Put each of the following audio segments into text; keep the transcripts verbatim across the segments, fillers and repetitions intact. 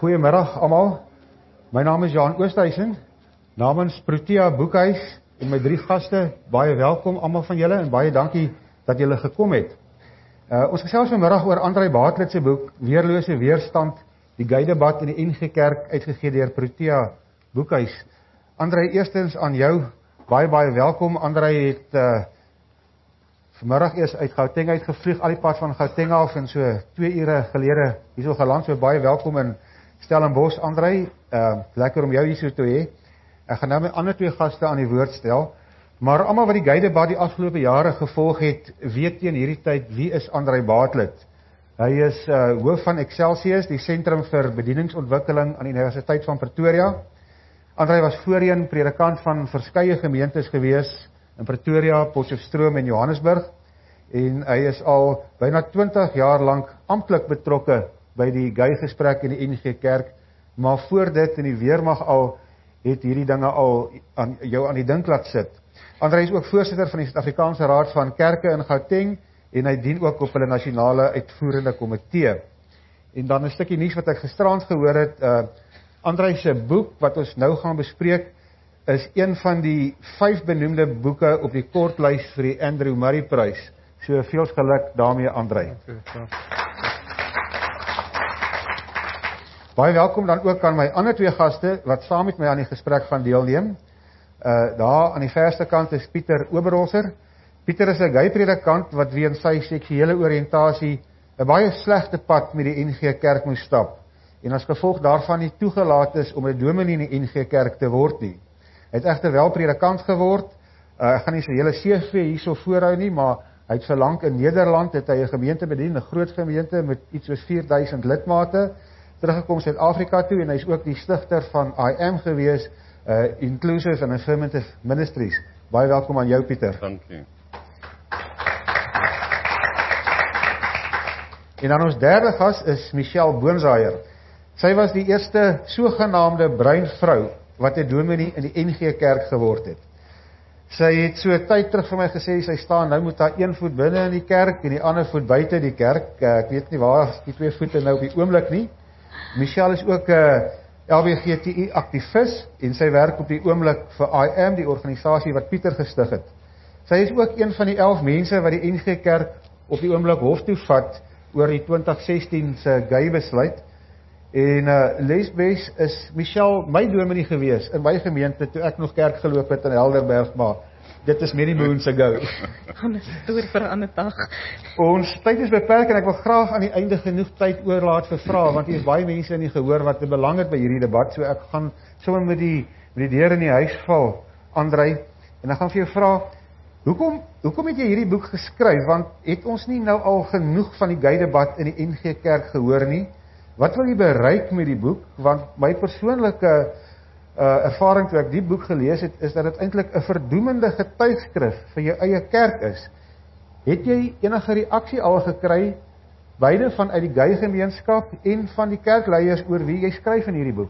Goeiemiddag almal. My naam is Johan Oosthuizen. Namens Protea Boekhuis en my drie gaste, baie welkom almal van julle en baie dankie dat julle gekom het. Uh, ons gesels vanmiddag oor Andrei Bartlett se boek Weerlose Weerstand, die Geidebat in die N G Kerk uitgegee deur Protea Boekhuis. Andrei, eerstens aan jou, baie baie welkom. Andrei het uh, vanmiddag eers uit Gauteng uitgevlieg, al die pad van Gauteng af en so twee ure gelede hierso geland, so baie welkom in Stellenbosch, Andrei. Uh, lekker om jou hierso te hê. Ek gaan nou my ander twee gaste aan die woord stel, maar almal wat die Geidebat die afgelope jare gevolg het, weet teen hierdie tyd wie is Andrei Bartlett. Hy is uh, hoof van Excelsius, die Sentrum vir Bedieningsontwikkeling aan die Universiteit van Pretoria. Andrei was voorheen predikant van verskeie gemeentes gewees in Pretoria, Potchefstroom en Johannesburg, en hy is al byna twintig jaar lank amptelik betrokke by die Geigesprek in die N G Kerk, maar voor dit in die weermag al het hierdie dinge al aan jou aan die dink laat sit. Andrei is ook voorsitter van die Suid-Afrikaanse Raad van Kerke in Gauteng en hy dien ook op hulle nasionale uitvoerende komitee. En dan 'n stukkie nuus wat ek gisterand gehoor het, uh, Andrei se boek wat ons nou gaan bespreek is een van die vyf benoemde boeke op die kortlys vir die Andrew Murray Prys. So veel geluk daarmee, Andrei. Baie welkom dan ook aan my ander twee gaste wat saam met my aan die gesprek gaan deelneem. Uh, daar aan die verste kant is Pieter Oberholzer. Pieter is 'n gay predikant wat weens sy seksuele oriëntasie 'n baie slegte pad met die N G Kerk moes stap en as gevolg daarvan nie toegelaat is om 'n dominee in die N G Kerk te word nie. Hy het egter wel predikant geword. Uh, ek gaan nie sy hele C V hierso voorhou nie, maar hy het verlang in Nederland het hy 'n gemeente bedien, 'n groot gemeente met iets soos vier duisend lidmate. Teruggekom Suid-Afrika toe en hy is ook die stigter van I A M gewees, uh, Inclusive and Affirmative Ministries. Baie welkom aan jou, Pieter. Dankie. En dan ons derde gas is Michelle Boonzaier. Sy was die eerste sogenaamde bruin vrou wat 'n dominee in die N G Kerk geword het. Sy het so 'n tyd terug vir my gesê, sy staan nou met haar een voet binne in die kerk en die ander voet buite die kerk. Uh, ek weet nie waar die twee voete nou op die oomblik nie. Michelle is ook 'n uh, L B G T I aktivis en sy werk op die oomblik vir I A M, die organisasie wat Pieter gestig het. Sy is ook een van die elf mense wat die N G Kerk op die oomblik hof toe vat oor die twintig sestien se gay besluit. En uh, Lesbes is Michelle my dominee gewees in my gemeente toe ek nog kerk geloop het in Helderberg, maar dit is many moons ago. Ons stoor vir 'n ander dag. Ons tyd is beperk en ek wil graag aan die einde genoeg tyd oorlaat vir vrae, want hier is baie mense in die gehoor wat 'n belang het by hierdie debat, so ek gaan sommer met die met die deur in die huis val, Andrei, en ek gaan vir jou vra, hoekom hoekom het jy hierdie boek geskryf, want het ons nie nou al genoeg van die Geidebat in die N G Kerk gehoor nie? Wat wil jy bereik met die boek? Want my persoonlike uh, ervaring toe ek die boek gelees het, is dat dit eintlik 'n verdoemende getuigskrif vir jou eie kerk is. Het jy enige reaksie al gekry, beide vanuit die gay gemeenskap en van die kerkleiers oor wie jy skryf in hierdie boek?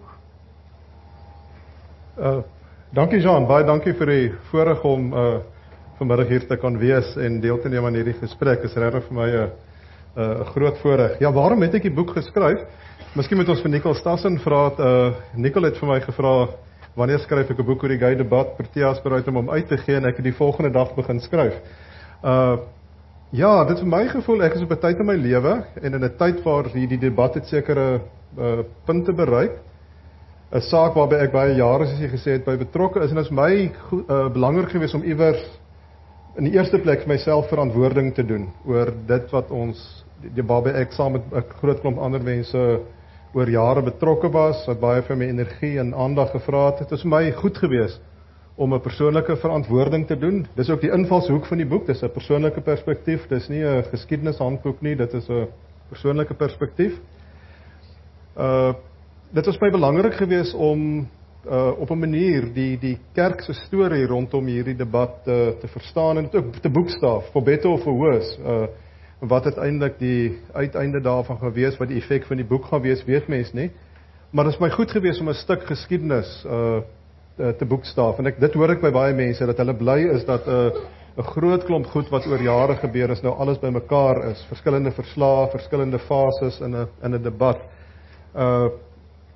Uh, dankie Jean, baie dankie vir die voorreg om uh, vanmiddag hier te kan wees en deel te neem aan hierdie gesprek. Is regtig vir my 'n uh, 'n uh, groot voorreg. Ja, waarom het ek die boek geskryf? Miskien moet ons vir Nicole Stassen vra. Uh, Nicole het vir my gevra, wanneer skryf ek 'n boek oor die Geidebat? Protea is bereid om hom uit te gee en ek het die volgende dag begin skryf. Uh, ja, dit is vir my gevoel, ek is op 'n tyd in my lewe en in 'n tyd waar die, die debat het sekere uh, punte bereik. 'n Saak waarby ek baie jare, soos jy gesê het, by betrokke is en dit is my uh, belangrik gewees om iewers in die eerste plek vir myself verantwoording te doen oor dit wat ons, die waarby ek saam met 'n groot klomp ander mense oor jare betrokke was, wat baie vir my energie en aandag gevra het. Dit is vir my goed gewees om 'n persoonlike verantwoording te doen. Dis ook die invalshoek van die boek, dis 'n persoonlike perspektief, dis nie 'n geskiedenishandboek nie, dit is 'n persoonlike perspektief. Uh, dit was my belangrik gewees om Uh, op 'n manier die die kerk se storie rondom hierdie debat uh, te verstaan en ook te boekstaaf, for better or for worse. Uh, wat uiteindelik die uiteinde daarvan gaan wees, wat die effek van die boek gaan wees, weet mens nie. Maar dit is my goed gewees om 'n stuk geskiedenis uh, te boekstaaf. En ek dit hoor ek by baie mense dat hulle bly is dat 'n uh, 'n groot klomp goed wat oor jare gebeur is nou alles bymekaar is, verskillende verslae, verskillende fases in 'n in 'n debat. Uh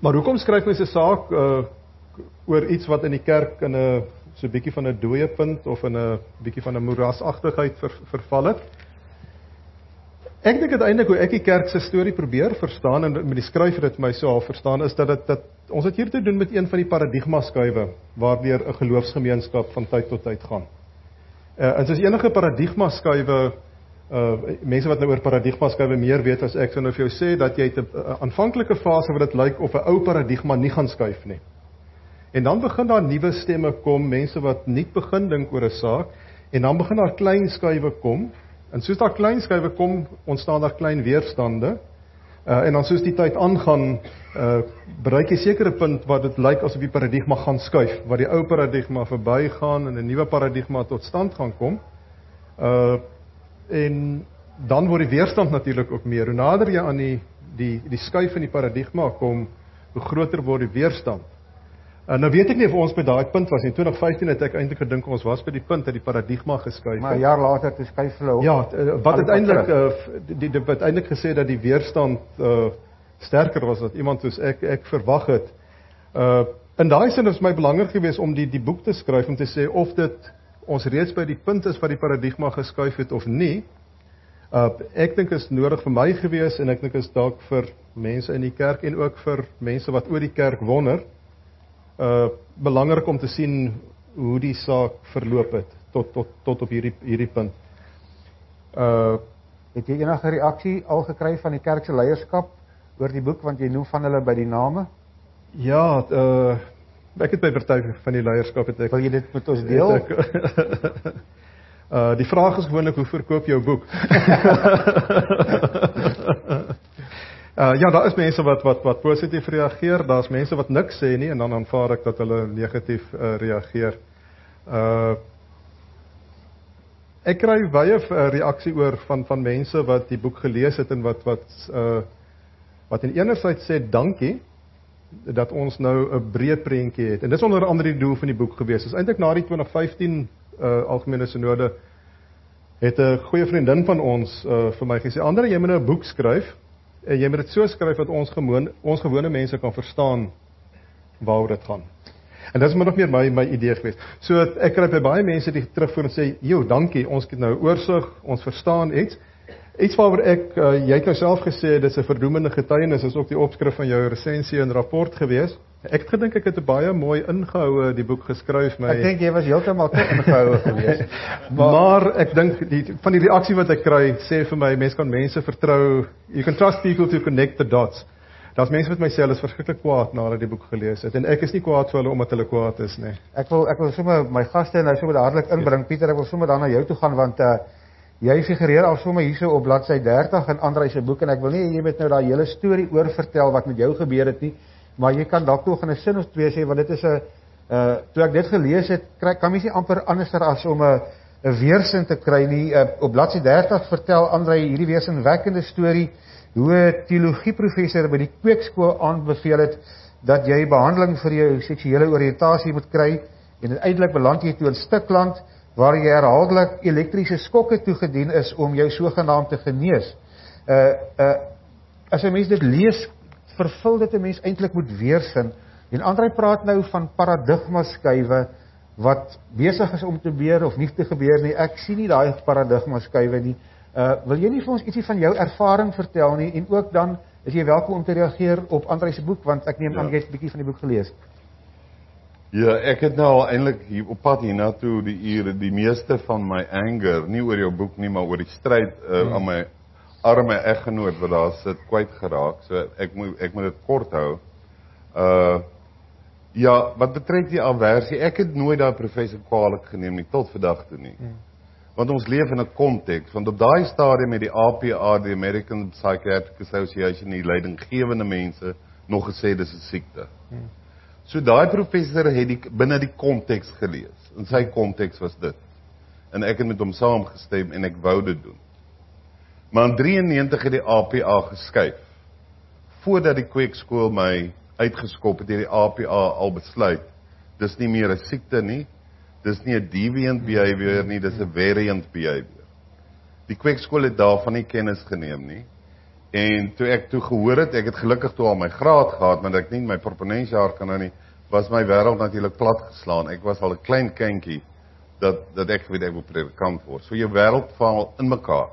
Maar hoekom skryf mens 'n saak uh, oor iets wat in die kerk in 'n so 'n bietjie van 'n dooie punt of in 'n bietjie van 'n moerasagtigheid ver, verval het? Ek dink uiteindelik hoe ek die kerk se storie probeer verstaan en met die skrywer dit my so half verstaan is dat dit dat ons het hier te doen met een van die paradigmaskuiwe waardeur 'n geloofsgemeenskap van tyd tot tyd gaan. Uh, en soos enige paradigmaskuiwe uh, mense wat nou oor paradigmaskuiwe meer weet as ek sou nou vir jou sê dat jy 'n uh, aanvanklike fase wat dit lyk of 'n ou paradigma nie gaan skuif nie. En dan begin daar nuwe stemme kom, mense wat nie begin dink oor 'n saak en dan begin daar klein skuiwe kom. En soos daar klein skuiwe kom, ontstaan daar klein weerstande. Uh, en dan soos die tyd aangaan, uh, bereik jy sekere punt wat dit lyk asof die paradigma gaan skuif, waar die ou paradigma verbygaan en 'n nuwe paradigma tot stand gaan kom. Uh, en dan word die weerstand natuurlik ook meer. Hoe nader jy aan die die die skuif in die paradigma kom, hoe groter word die weerstand. Uh, nou weet ek nie of ons by daai punt was nie. In twintig vyftien het ek eintlik gedink ons was by die punt dat die paradigma geskuif het. Maar 'n jaar later het skuif hulle op. Ja, wat uiteindelik uh, die die wat uiteindelik gesê dat die weerstand uh, sterker was as iemand soos ek ek verwag het. Uh in daai sin is my belangrik geweest om die die boek te skryf om te sê of dit ons reeds by die punt is waar die paradigma geskuif het of nie. Uh ek dink is nodig vir my geweest en ek dink is dalk vir mense in die kerk en ook vir mense wat oor die kerk wonder. Uh, belangrik om te sien hoe die saak verloop het tot tot tot op hierdie hierdie punt. Uh, het jy enige reaksie al gekry van die kerk se leierskap oor die boek want jy noem van hulle by die name? Ja, uh, ek het by party van die leierskap het ek. Wil jy dit met ons deel? Ek, uh, die vraag is gewoonlik hoe verkoop jou boek? Uh, ja, daar is mense wat wat wat positief reageer, daar's mense wat niks sê nie en dan aanvaar ek dat hulle negatief uh, reageer. Uh ek kry baie uh, reaksie oor van van mense wat die boek gelees het en wat wat uh wat in enerzijds sê dankie dat ons nou 'n breë prentjie het. En dis onder andere die doel van die boek gewees. Dis eintlik na die twintig vyftien uh algemene synode het 'n goeie vriendin van ons uh vir my gesê, "Andre, jy moet nou 'n boek skryf." En jy moet dit so skryf dat ons gewoon, ons gewone mense kan verstaan waaroor dit gaan. En dit is maar nog meer my my idee geweest. So ek kry by baie mense die terugvoer en sê, "Jo, dankie, ons het nou oorsig, ons verstaan iets." Iets waaroor ek uh, jy het nou self gesê dis 'n verdoemende getuienis, is ook die opskrif van jou resensie en rapport geweest. Ek het gedink ek het 'n baie mooi ingehoue die boek geskryf my. Ek dink jy was heeltemal te ingehoue geweest. maar, maar ek dink die van die reaksie wat ek kry sê vir my mense kan mense vertrou. You can trust people to connect the dots. Daar's mense wat my sê hulle is verskriklik kwaad nadat die boek gelees het en ek is nie kwaad vir hulle omdat hulle kwaad is nie. Ek wil ek wil sommer my gaste nou sommer dadelik inbring. Pieter, ek wil sommer dan na jou toe gaan want uh jy figureer al sommer hierso op bladsy dertig in Andre se boek en ek wil nie jy met nou daai hele storie oor vertel wat met jou gebeur het nie. Maar jy kan dalk nog in 'n sin of twee sê want dit is 'n uh toe ek dit gelees het, kry kan mens nie amper anderser as om 'n 'n weersin te kry nie. Uh, op bladsy dertig vertel Andre hierdie weersinwekkende storie hoe 'n teologieprofessor by die kweekskool aanbeveel het dat jy behandeling vir jou seksuele oriëntasie moet kry en uiteindelik beland jy toe in Stikland waar jy herhaaldelik elektriese skokke toegedien is om jou sogenaamd te genees. Uh uh as 'n mens dit lees vervul dit 'n mens eintlik met weersin. En Andre praat nou van paradigmaskuiwe wat besig is om te gebeur of nie te gebeur nie. Ek sien nie daai paradigmaskuiwe nie. Uh wil jy nie vir ons ietsie van jou ervaring vertel nie en ook dan is jy welkom om te reageer op Andre se boek want ek neem aan jy het 'n bietjie van die boek gelees. Ja, ek het nou al eintlik hier op pad hiernatoe die ure die meeste van my anger, nie oor jou boek nie, maar oor die stryd uh, hmm. aan my arme eggenoot wat daar sit kwyt geraak. So ek moet ek moet dit kort hou. Uh ja, wat betref die aversie, ek het nooit daai professor kwaadlik geneem nie tot vandag toe nie. Hmm. Want ons leef in 'n konteks, want op daai stadium met die A P A, die American Psychiatric Association, die leidinggewende mense nog gesê dis 'n siekte. Hmm. So daai professor het die binne die konteks gelees. En sy konteks was dit. En ek het met hom saamgestem en ek wou dit doen. Maar in drieënnegentig het die A P A geskuif. Voordat die kweekskool my uitgeskop het, het die A P A al besluit, dis nie meer 'n siekte nie, dis nie 'n deviant behavior nie, dis 'n variant behavior. Die kweekskool het daarvan nie kennis geneem nie. En toe ek toe gehoor het, ek het gelukkig toe al my graad gehad, maar ek nie my proponensjaar kan nou nie, was my wêreld natuurlik plat geslaan. Ek was al 'n klein kindjie dat dat ek weet ek wil predikant word. So jou wêreld val in mekaar.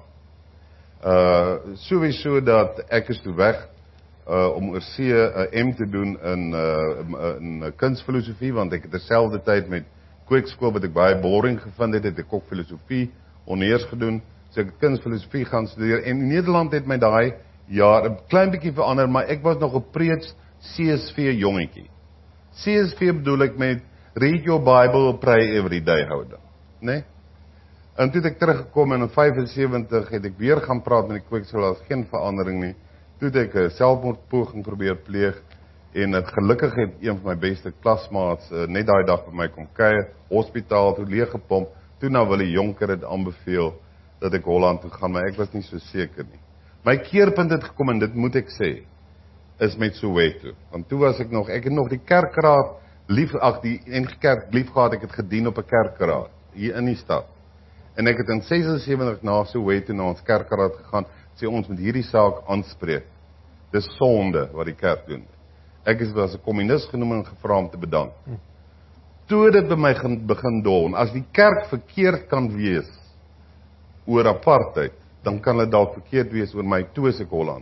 Uh sowieso dat ek is toe weg uh om oorsee 'n uh, M te doen in uh in uh, kunsfilosofie, want ek het terselfdertyd met kweekskool wat ek baie boring gevind het, het ek ook filosofie honeurs gedoen. So ek het kunsfilosofie gaan studeer en Nederland het my daai jaar 'n klein bietjie verander, maar ek was nog 'n preets C S V jongetjie. C S V bedoel ek met read your Bible, pray every day houding, né? Nee? En toe het ek teruggekom en in vyfensewentig het ek weer gaan praat met die kweekskool, daar was geen verandering nie. Toe het ek 'n selfmoordpoging probeer pleeg en het gelukkig het een van my beste klasmaats uh, net daai dag by my kom kuier, hospitaal toe leeggepomp. Toe nou Willie Jonker het aanbeveel dat ek Holland toe gaan, maar ek was nie so seker nie. My keerpunt het gekom en dit moet ek sê, is met Soweto. Want toe was ek nog, ek het nog die kerkraad lief, ag die N G Kerk lief gehad, ek het gedien op 'n kerkraad hier in die stad. En ek het in sesensewentig na Soweto na ons kerkraad gegaan, sê ons moet hierdie saak aanspreek. Dis sonde wat die kerk doen. Ek is as 'n kommunis genoem en gevra om te bedank. Hm. Toe dit by my begin dawn, as die kerk verkeerd kan wees oor apartheid, dan kan hulle dalk verkeerd wees oor my toe as ek Holland.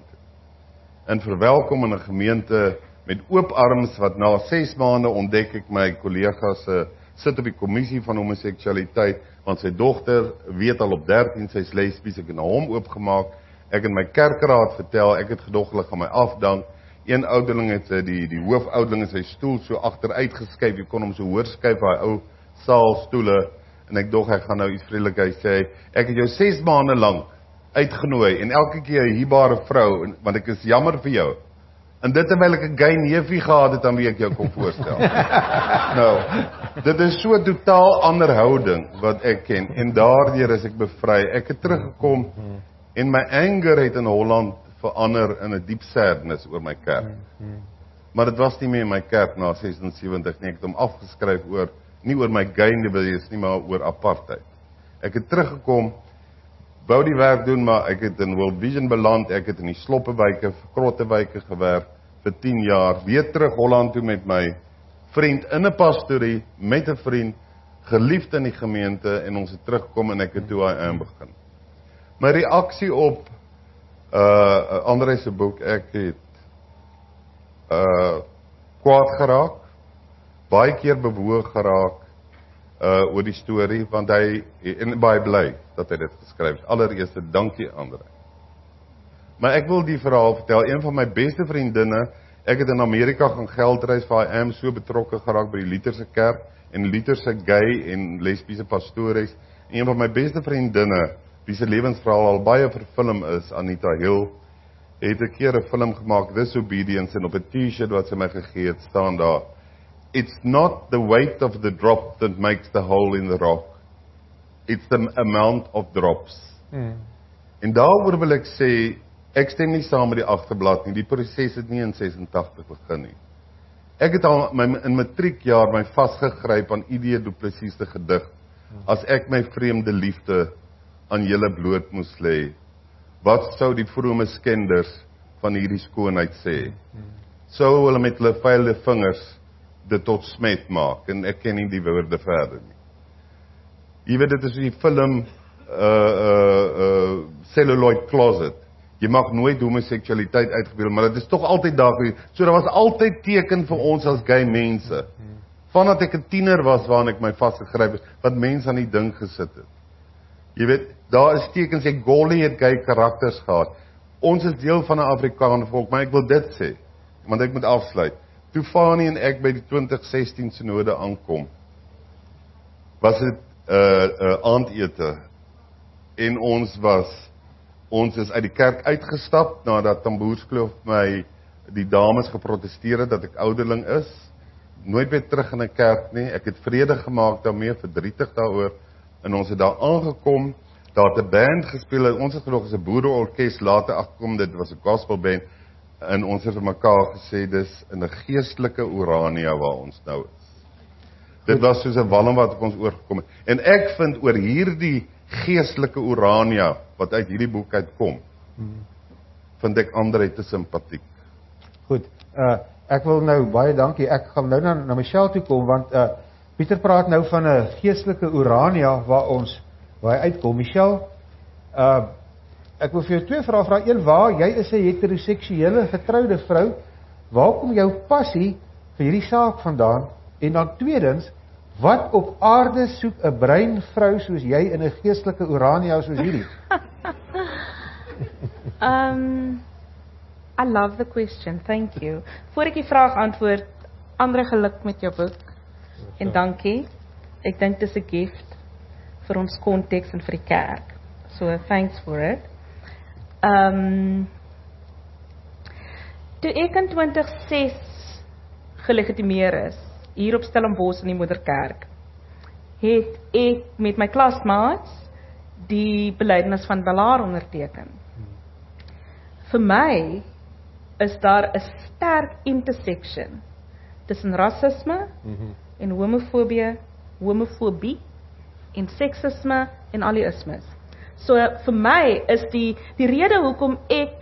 En verwelkom in 'n gemeente met oop arms wat na ses maande ontdek ek my kollegas uh, sit op die kommissie van homoseksualiteit, want sy dogter weet al op dertien sy's lesbies, ek het na hom oopgemaak, ek het my kerkraad vertel, ek het gedog hulle gaan my afdank. Een ouderling het die die hoofouderling in sy stoel so agteruit geskuif, jy kon hom so hoor skuif daai ou saalstoele en ek dog hy gaan nou iets vriendelik hy sê, ek het jou ses maande lank uitgenooi en elke keer 'n hierbare vrou, want ek is jammer vir jou. En dit terwyl ek 'n gay neefie gehad het aan wie ek jou kon voorstel. Nou, dit is so 'n totaal ander houding wat ek ken en daardeur is ek bevry. Ek het teruggekom en my anger het in Holland verander in 'n diep sadness oor my kerk. Maar dit was nie meer my kerk na sesensewentig nie, ek het hom afgeskryf oor, nie oor my gainde wees nie, maar oor apartheid. Ek het teruggekom, wou die werk doen, maar ek het in World Vision beland, ek het in die sloppewyke, krottewyke gewerk, vir tien jaar, weer terug Holland toe met my vriend, in 'n pastorie, met 'n vriend, geliefd in die gemeente, en ons het teruggekom en ek het toe I Am begin. My reaksie op Uh, André se boek, ek het uh, kwaad geraak, baie keer bewoog geraak uh, oor die storie, want hy, en baie bly dat hy dit geskryf het. Allereerste, dankie André. Maar ek wil die verhaal vertel, een van my beste vriendinne, ek het in Amerika gaan geldreis, vir I Am so betrokke geraak by die Lutherse kerk, en Lutherse gay en lesbiese pastores, en een van my beste vriendinne, wie se lewensverhaal al baie verfilm is, Anita Hill, het 'n keer 'n film gemaak, Disobedience, en op 'n T-shirt wat sy my gegee het, staan daar, it's not the weight of the drop that makes the hole in the rock, it's the amount of drops. Mm. En daaroor wil ek sê, ek stem nie saam met die agterblad nie, die proses het nie in sesentagtig begin nie. Ek het al my, in matriekjaar my vasgegryp aan I D du Plessis se gedig, as ek my vreemde liefde aan julle bloot moes lê, wat sou die vrome skenders van hierdie skoonheid sê? Sou hulle met hulle vuile vingers dit tot smet maak, en ek ken nie die woorde verder nie. Jy weet, dit is die film uh, uh, uh, Celluloid Closet. Jy mag nooit homoseksualiteit uitgebeeld, maar dit is toch altyd daar, so daar was altyd teken vir ons as gay mense, vandat ek 'n tiener was, waarin ek my vastgegryp is, wat mense aan die ding gesit het. Jy weet, daar is tekens, ek Golly het gay karakters gehad. Ons is deel van 'n Afrikaner volk, maar ek wil dit sê, want ek moet afsluit. Toe Fanie en ek by die twintig sestien synode aankom, was dit uh, uh, aandete, en ons was, ons is uit die kerk uitgestap, nadat Tamboerskloof my, die dames geprotesteer het, dat ek ouderling is, nooit weer terug in 'n kerk nie, ek het vrede gemaak daarmee, verdrietig daaroor, en ons het daar aangekom, daar het 'n band gespeel, ons het gedog as 'n boereorkes, later agterkom, dit was 'n gospelband, en ons het vir mekaar gesê, dis in 'n geestelike Urania waar ons nou is. Dit was soos 'n walm wat op ons oorgekom het. En ek vind oor hierdie geestelike Urania, wat uit hierdie boek uitkom, vind ek André te simpatiek. Goed, uh, ek wil nou, baie dankie, ek gaan nou na, na Michelle toe kom, want uh, Pieter praat nou van 'n geestelike Urania waar ons, waar hy uitkom. Michelle, uh, ek wil vir jou twee vrae vra. Een, waar, jy is 'n heteroseksuele getroude vrou, waar kom jou passie vir hierdie saak vandaan? En dan tweedens, wat op aarde soek 'n bruin vrou soos jy in 'n geestelike Urania soos hierdie? Um, I love the question, thank you. Voor ek die vraag antwoord, Andre, geluk met jou boek. En dankie. Ek dink dit is 'n gift vir ons konteks en vir die kerk. So thanks for it. Um, toe ek in twintig ses gelegitimeer is, hier op Stellenbosch in die Moederkerk, het ek met my klasmaats die belydenis van Bellaar onderteken. Vir my is daar 'n sterk intersection tussen rassisme mm-hmm. en homofobie, homofobie en seksisme en al die ismes. So vir my is die die rede hoekom ek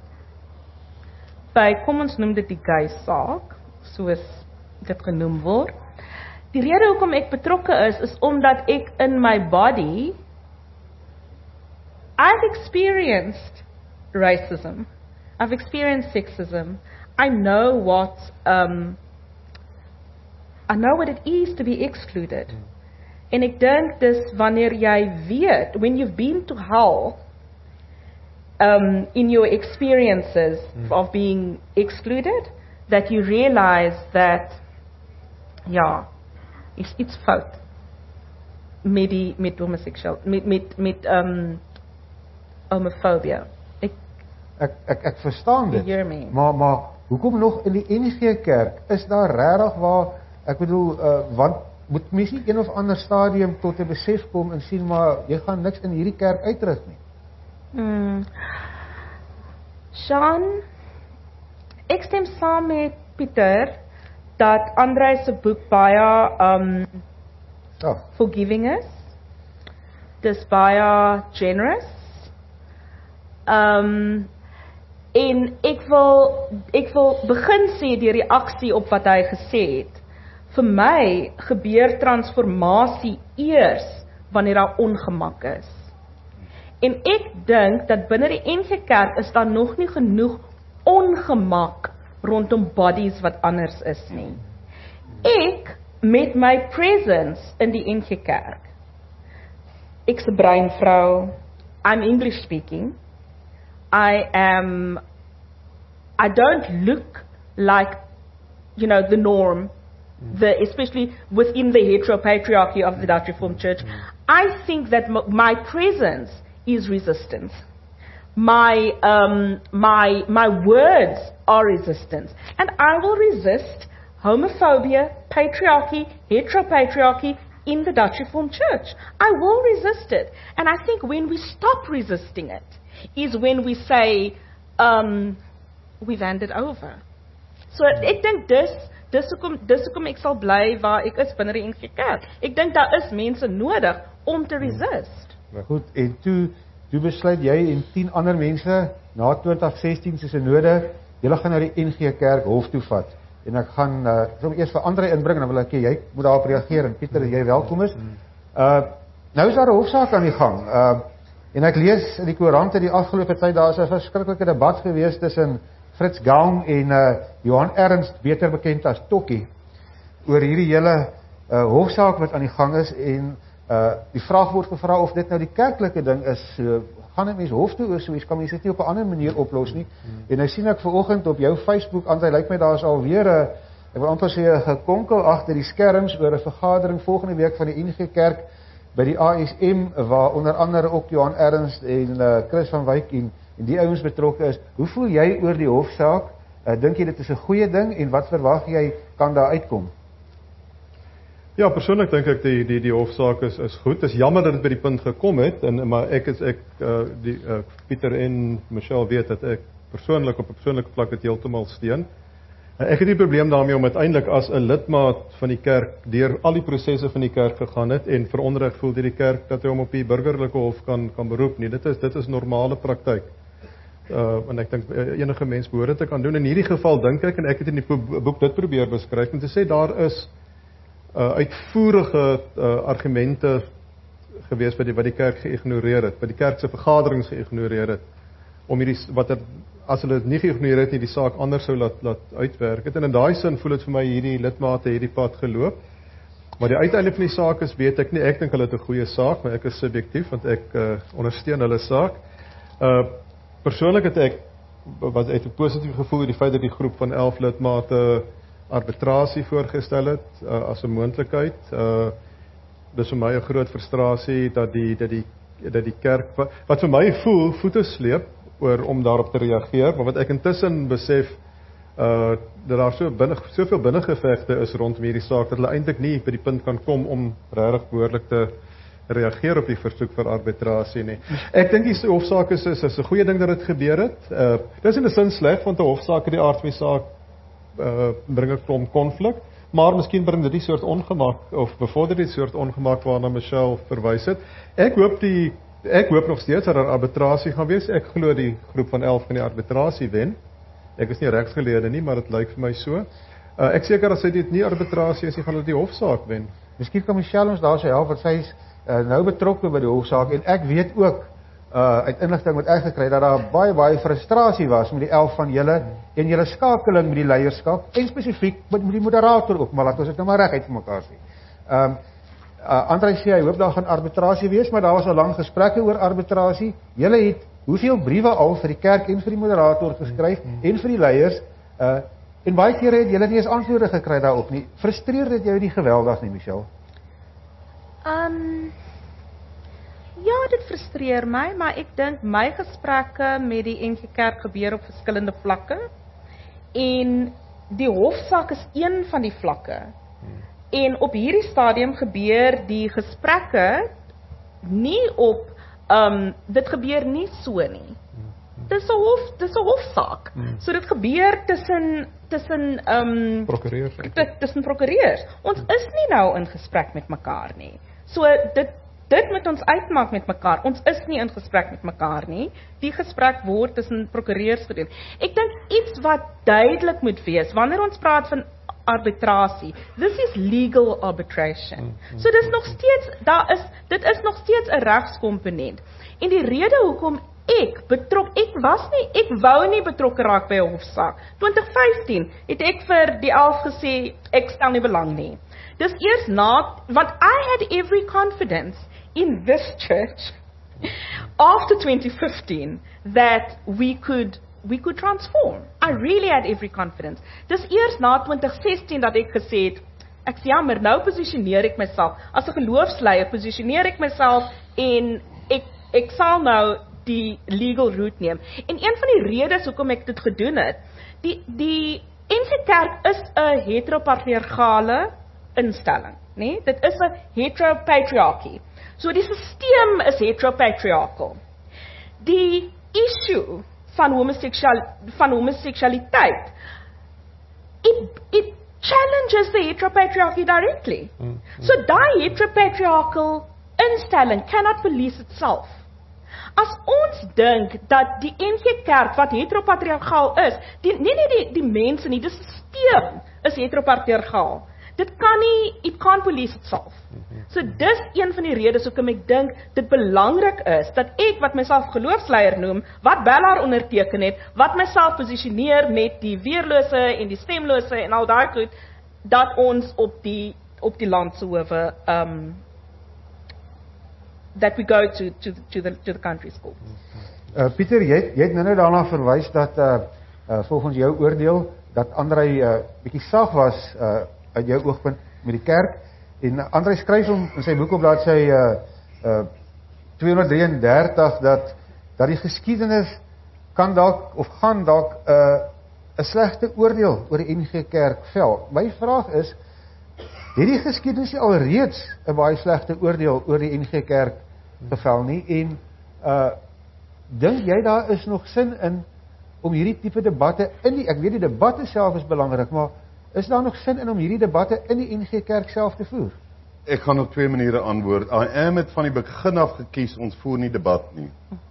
by, kom ons noem dit die gay saak, soos dit genoem word. Die rede hoekom ek betrokke is, is omdat ek in my body I've experienced racism. I've experienced sexism. I know what um, I know what it is to be excluded. Mm. En ek dink dis wanneer jy weet, when you've been to hell um, in your experiences mm. of being excluded, that you realize that ja, it's, it's fout met die met homoseksueel, met met met um, homofobie. Ek ek ek ek verstaan dit. Me. Maar maar hoekom nog in die N G Kerk is daar regtig waar ek bedoel uh, want moet mens nie een of ander stadium tot 'n besef kom en sien maar jy gaan niks in hierdie kerk uitrig nie. Hmm. Sean, ek stem saam met Pieter dat Andre se boek baie um oh. forgiving is. Dis baie generous. Um en ek wil ek wil begin sê die reaksie op wat hy gesê het. Vir my gebeur transformasie eers wanneer daar ongemak is. En ek dink dat binne die N G Kerk is daar nog nie genoeg ongemak rondom bodies wat anders is nie. Ek met my presence in die N G Kerk. Ek's 'n bruin vrou. I'm English speaking. I am I don't look like, you know, the norm. The, especially within the heteropatriarchy of the Dutch Reformed Church, I think that m- my presence is resistance. My um, my my words are resistance, and I will resist homophobia, patriarchy, heteropatriarchy in the Dutch Reformed Church. I will resist it, and I think when we stop resisting it, is when we say um, we've handed over. So ek dink dis Dis hoekom, dis hoekom ek sal bly waar ek is binne die N G Kerk. Ek dink daar is mense nodig om te resist. Maar goed, en toe, toe besluit jy en tien ander mense na twintig sestien se synode, julle gaan na die N G Kerk hof toe vat. En ek gaan uh, so eers vir Andre inbring en dan wil ek jy moet daarop reageer en Pieter, jy welkom is. Uh nou is daar 'n hofsaak aan die gang. Uh en ek lees in die koerante die afgelope tyd daar is 'n verskriklike debat gewees tussen Fritz Gaung en uh, Johan Ernst, beter bekend as Tokkie, oor hierdie hele uh, hofsaak wat aan die gang is en uh, die vraag word gevra of dit nou die kerklike ding is, uh, gaan dit mens hof toe oor so iets, kan mens dit nie op 'n ander manier oplos nie. Hmm. En nou sien ek vanoggend op jou Facebook, Andre, lyk my daar is alweer 'n, ek wil amper sê 'n gekonkel agter die skerms oor 'n vergadering volgende week van die N G Kerk by die A S M, waar onder andere ook Johan Ernst en uh, Chris van Wyk en en die ouens betrokke is. Hoe voel jy oor die hofsaak? Uh, dink jy dit is 'n goeie ding en wat verwag jy kan daar uitkom? Ja, persoonlik dink ek die die die hofsaak is is goed. Dit is jammer dat dit by die punt gekom het en maar ek is ek uh, die uh, Pieter en Michelle weet dat ek persoonlik op 'n persoonlike vlak dit heeltemal steun. Uh, ek het nie probleem daarmee om uiteindelik as 'n lidmaat van die kerk deur al die prosesse van die kerk gegaan het en veronderreg voel deur die kerk dat hy hom op die burgerlike hof kan kan beroep nie. Dit is dit is normale praktyk. uh, en ek dink uh, enige mens behoort dit te kan doen. In hierdie geval dink ek, en ek het in die boek dit probeer beskryf, om te sê daar is uh, uitvoerige uh, argumente gewees wat die, wat die kerk geïgnoreer het, wat die kerk se vergaderings geïgnoreer het, om hierdie, wat er, as hulle dit nie geïgnoreer het nie, die saak anders sou laat, laat uitwerk het, en in daai sin voel het vir my hierdie lidmate hierdie pad geloop, maar die uiteinde van die saak is, weet ek nie, ek dink hulle het 'n goeie saak, maar ek is subjektief, want ek uh, ondersteun hulle saak. Uh, persoonlik het ek, wat uit 'n positief gevoel oor die feit dat die groep van elf lidmate arbitrasie voorgestel het, uh, as 'n moontlikheid, uh, dis vir my 'n groot frustrasie dat die dat die dat die kerk wat vir my voel voete sleep oor om daarop te reageer, maar wat ek intussen besef uh dat daar so binne soveel binnengevegte is rondom hierdie saak dat hulle eintlik nie by die punt kan kom om regtig behoorlik te reageer op die versoek vir arbitrasie nie. Ek dink die hofsaak is is 'n goeie ding dat dit gebeur het. Uh dis in 'n sin sleg want 'n hofsaak het die aard van die saak uh bring 'n klomp konflik. Maar miskien bring dit die soort ongemak, of bevorder die soort ongemak waarna Michelle verwys het. Ek hoop die, ek hoop nog steeds dat daar arbitrasie gaan wees. Ek glo die groep van elf gaan die arbitrasie wen. Ek is nie regsgeleerde nie, maar dit lyk vir my so. Uh, ek seker as hy dit nie arbitrasie is, hy gaan dit die hofsaak wen. Miskien kan Michelle ons daar so help, want sy is uh, nou betrokke by die hofsaak, en ek weet ook, uh, uit inligting wat ek gekry, dat daar baie, baie frustrasie was met die elf van julle, en julle skakeling met die leierskap, en spesifiek met die moderator ook, maar laat ons dit nou maar reg uit vir mekaar sê. Um, uh, André sê, hy hoop daar gaan arbitrasie wees, maar daar was al lang gesprekke oor arbitrasie. Julle het hoeveel briewe al vir die kerk en vir die moderator geskryf, mm -hmm. en vir die leiers, uh, en baie kere het julle nie eens antwoorde gekry daarop nie. Frustreer dit jou nie geweldig nie, Michelle? Um, ja, dit frustreer my, maar ek dink my gesprekke met die N G Kerk gebeur op verskillende vlakke, en die hofsaak is een van die vlakke, hmm. en op hierdie stadium gebeur die gesprekke nie op, um, dit gebeur nie so nie. Dis 'n hof, dis 'n hofsaak. Hmm. So dit gebeur tussen tussen um prokureurs. Tussen prokureurs. Ons hmm. is nie nou in gesprek met mekaar nie. So dit dit moet ons uitmaak met mekaar. Ons is nie in gesprek met mekaar nie. Die gesprek word tussen prokureurs gedoen. Ek dink iets wat duidelik moet wees wanneer ons praat van arbitrasie. This is legal arbitration. Hmm. So dis nog steeds daar is dit is nog steeds 'n regskomponent. En die rede hoekom ek betrok, ek was nie, ek wou nie betrokke raak by 'n hofsaak. twintig vyftien het ek vir die elf gesê, ek stel nie belang nie. Dis eers na, want I had every confidence in this church after twenty fifteen that we could we could transform. I really had every confidence. Dis eers na twintig sesteen dat ek gesê het, ek sê jammer, nou posisioneer ek myself as 'n geloofsleier, posisioneer ek myself en ek ek sal nou die legal route neem. En een van die redes hoekom ek dit gedoen het, die die N G Kerk is 'n heteropatriargale instelling, né? Dit is 'n heteropatriarchy. So die stelsel is heteropatriarchal. Die issue van homoseksual van homoseksualiteit, it it challenges the heteropatriarchy directly. Mm-hmm. So daai heteropatriarchal instelling cannot police itself. As ons dink dat die N G Kerk wat heteropatriargaal is, die, nie nie die, die mense nie, die stelsel is heteropatriargaal. Dit kan nie, it can't police itself. So dis een van die redes hoekom ek dink dit belangrik is, dat ek wat myself geloofsleier noem, wat Bellaar onderteken het, wat myself posisioneer met die weerlose en die stemlose en al daai goed, dat ons op die, op die landshowe, um, that we go to, to, to, the, to the country schools. Uh, Pieter, jy, jy het nou nou daarna verwys dat, uh, uh, volgens jou oordeel, dat André uh, bietjie sag was, uh, uit jou oogpunt met die kerk, en André skryf hom in sy boek op bladsy uh, uh, tweehonderddraieëndertig dat, dat die geskiedenis kan dalk, of gaan dalk, 'n uh, slegte oordeel oor die N G Kerk vel. My vraag is, het die geskiedenis alreeds 'n baie slegte oordeel oor die N G Kerk gevel nie, en uh, dink jy daar is nog sin in, om hierdie tipe debatte in die, ek weet die debatte self is belangrik, maar is daar nog sin in om hierdie debatte in die N G Kerk self te voer? Ek gaan op twee maniere antwoord. I am het van die begin af gekies, ons voer nie debat nie.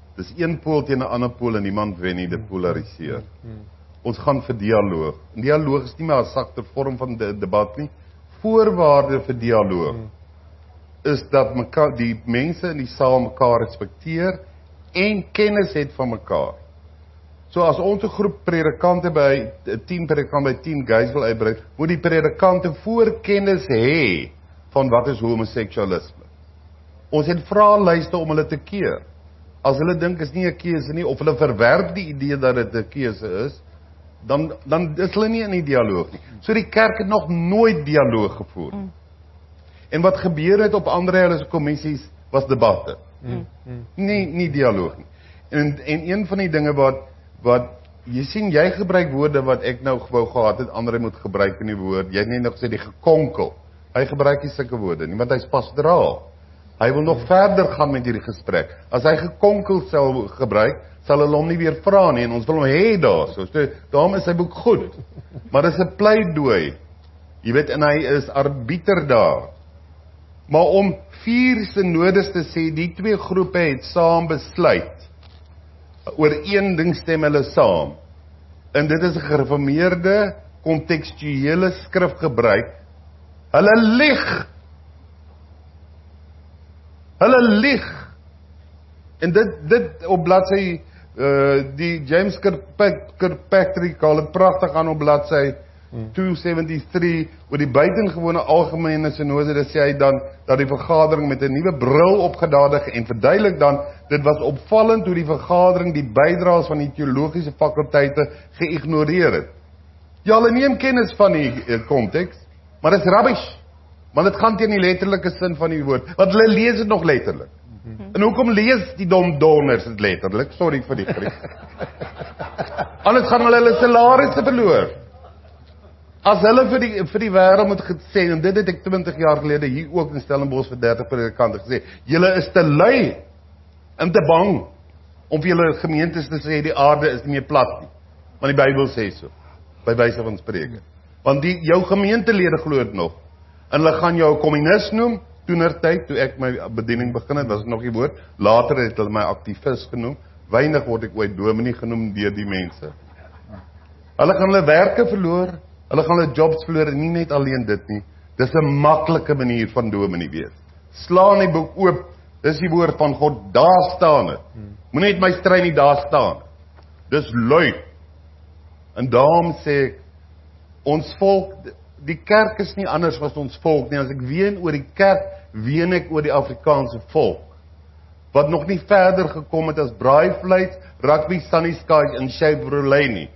Dis een pool teen 'n ander pool en niemand wen nie, dit polariseer. Ons gaan vir dialoog. En dialoog is nie maar 'n sagter vorm van de, debat nie. Voorwaarde vir dialoog is dat mekaar, die mense in die saal mekaar respekteer en kennis het van mekaar. So as ons 'n groep predikante by tien predikante by tien guys wil uitbrei, moet die predikante voorkennis hê van wat is homoseksualisme. Ons het vraelyste om hulle te keer. As hulle dink is nie 'n keuse nie of hulle verwerp die idee dat dit 'n keuse is, dan dan is hulle nie in die dialoog nie. So die kerk het nog nooit dialoog gevoer. Mm. En wat gebeur het op ander hulle kommissies was debatte. Mm. Nie nie dialoog nie. En en een van die dinge wat wat jy sien jy gebruik woorde wat ek nou wou gehad het ander moet gebruik in die woord. Jy het net nog gesê die gekonkel. Hy gebruik nie sulke woorde nie, want hy's pastoraal. Hy wil nog verder gaan met hierdie gesprek. As hy gekonkel sal gebruik, sal hulle hom nie weer vra nie en ons wil hom hê daarso. So daarom is sy boek goed. Maar dis 'n pleidooi. Jy weet en hy is arbiter daar. Maar om vier synodes te sê die twee groepe het saam besluit oor een ding stem hulle saam. En dit is 'n gereformeerde kontekstuele skrifgebruik. Hulle lieg. Hulle lieg. En dit dit op bladsy uh, die James Kirkpatrick al het pragtig aan op bladsy hmm. twee seventy-three oor die buitengewone algemene sinode, dit sê hy dan dat die vergadering met 'n nuwe bril opgedadig en verduidelik dan dit was opvallend hoe die vergadering die bydraes van die teologiese fakulteite geïgnoreer het. Ja, hulle neem kennis van die konteks, maar dit is rubbish. Want dit gaan teen die letterlike sin van die woord. Want hulle lees dit nog letterlik. Mm-hmm. En hoekom lees die dom donners dit letterlik? Sorry vir die Griek. Anders gaan hulle hulle salarisse verloor. As hulle vir die vir die wêreld moet gesê, en dit het ek twintig jaar gelede hier ook in Stellenbosch vir dertig predikante gesê, julle is te lui en te bang om vir julle gemeentes te sê die aarde is nie meer plat nie. Want die Bybel sê so, by wyse van Spreuke. Want die jou gemeentelede glo dit nog. En hulle gaan jou 'n kommunis noem, toenertyd, toe ek my bediening begin het, was dit nog die woord, later het hulle my aktivis genoem, weinig word ek ooit dominee genoem deur die mense. Hulle gaan hulle werke verloor, hulle gaan hulle jobs verloor, en nie net alleen dit nie, dis 'n maklike manier van dominee wees. Slaan die boek oop, dis die woord van God, daar staan het. Moenie net my stryd nie, daar staan. Dis lui. En daarom sê ek, ons volk, die kerk is nie anders as ons volk nie. As ek ween oor die kerk, ween ek oor die Afrikaanse volk. Wat nog nie verder gekom het as braaivleis, rugby, sunny skies en Chevrolet nie.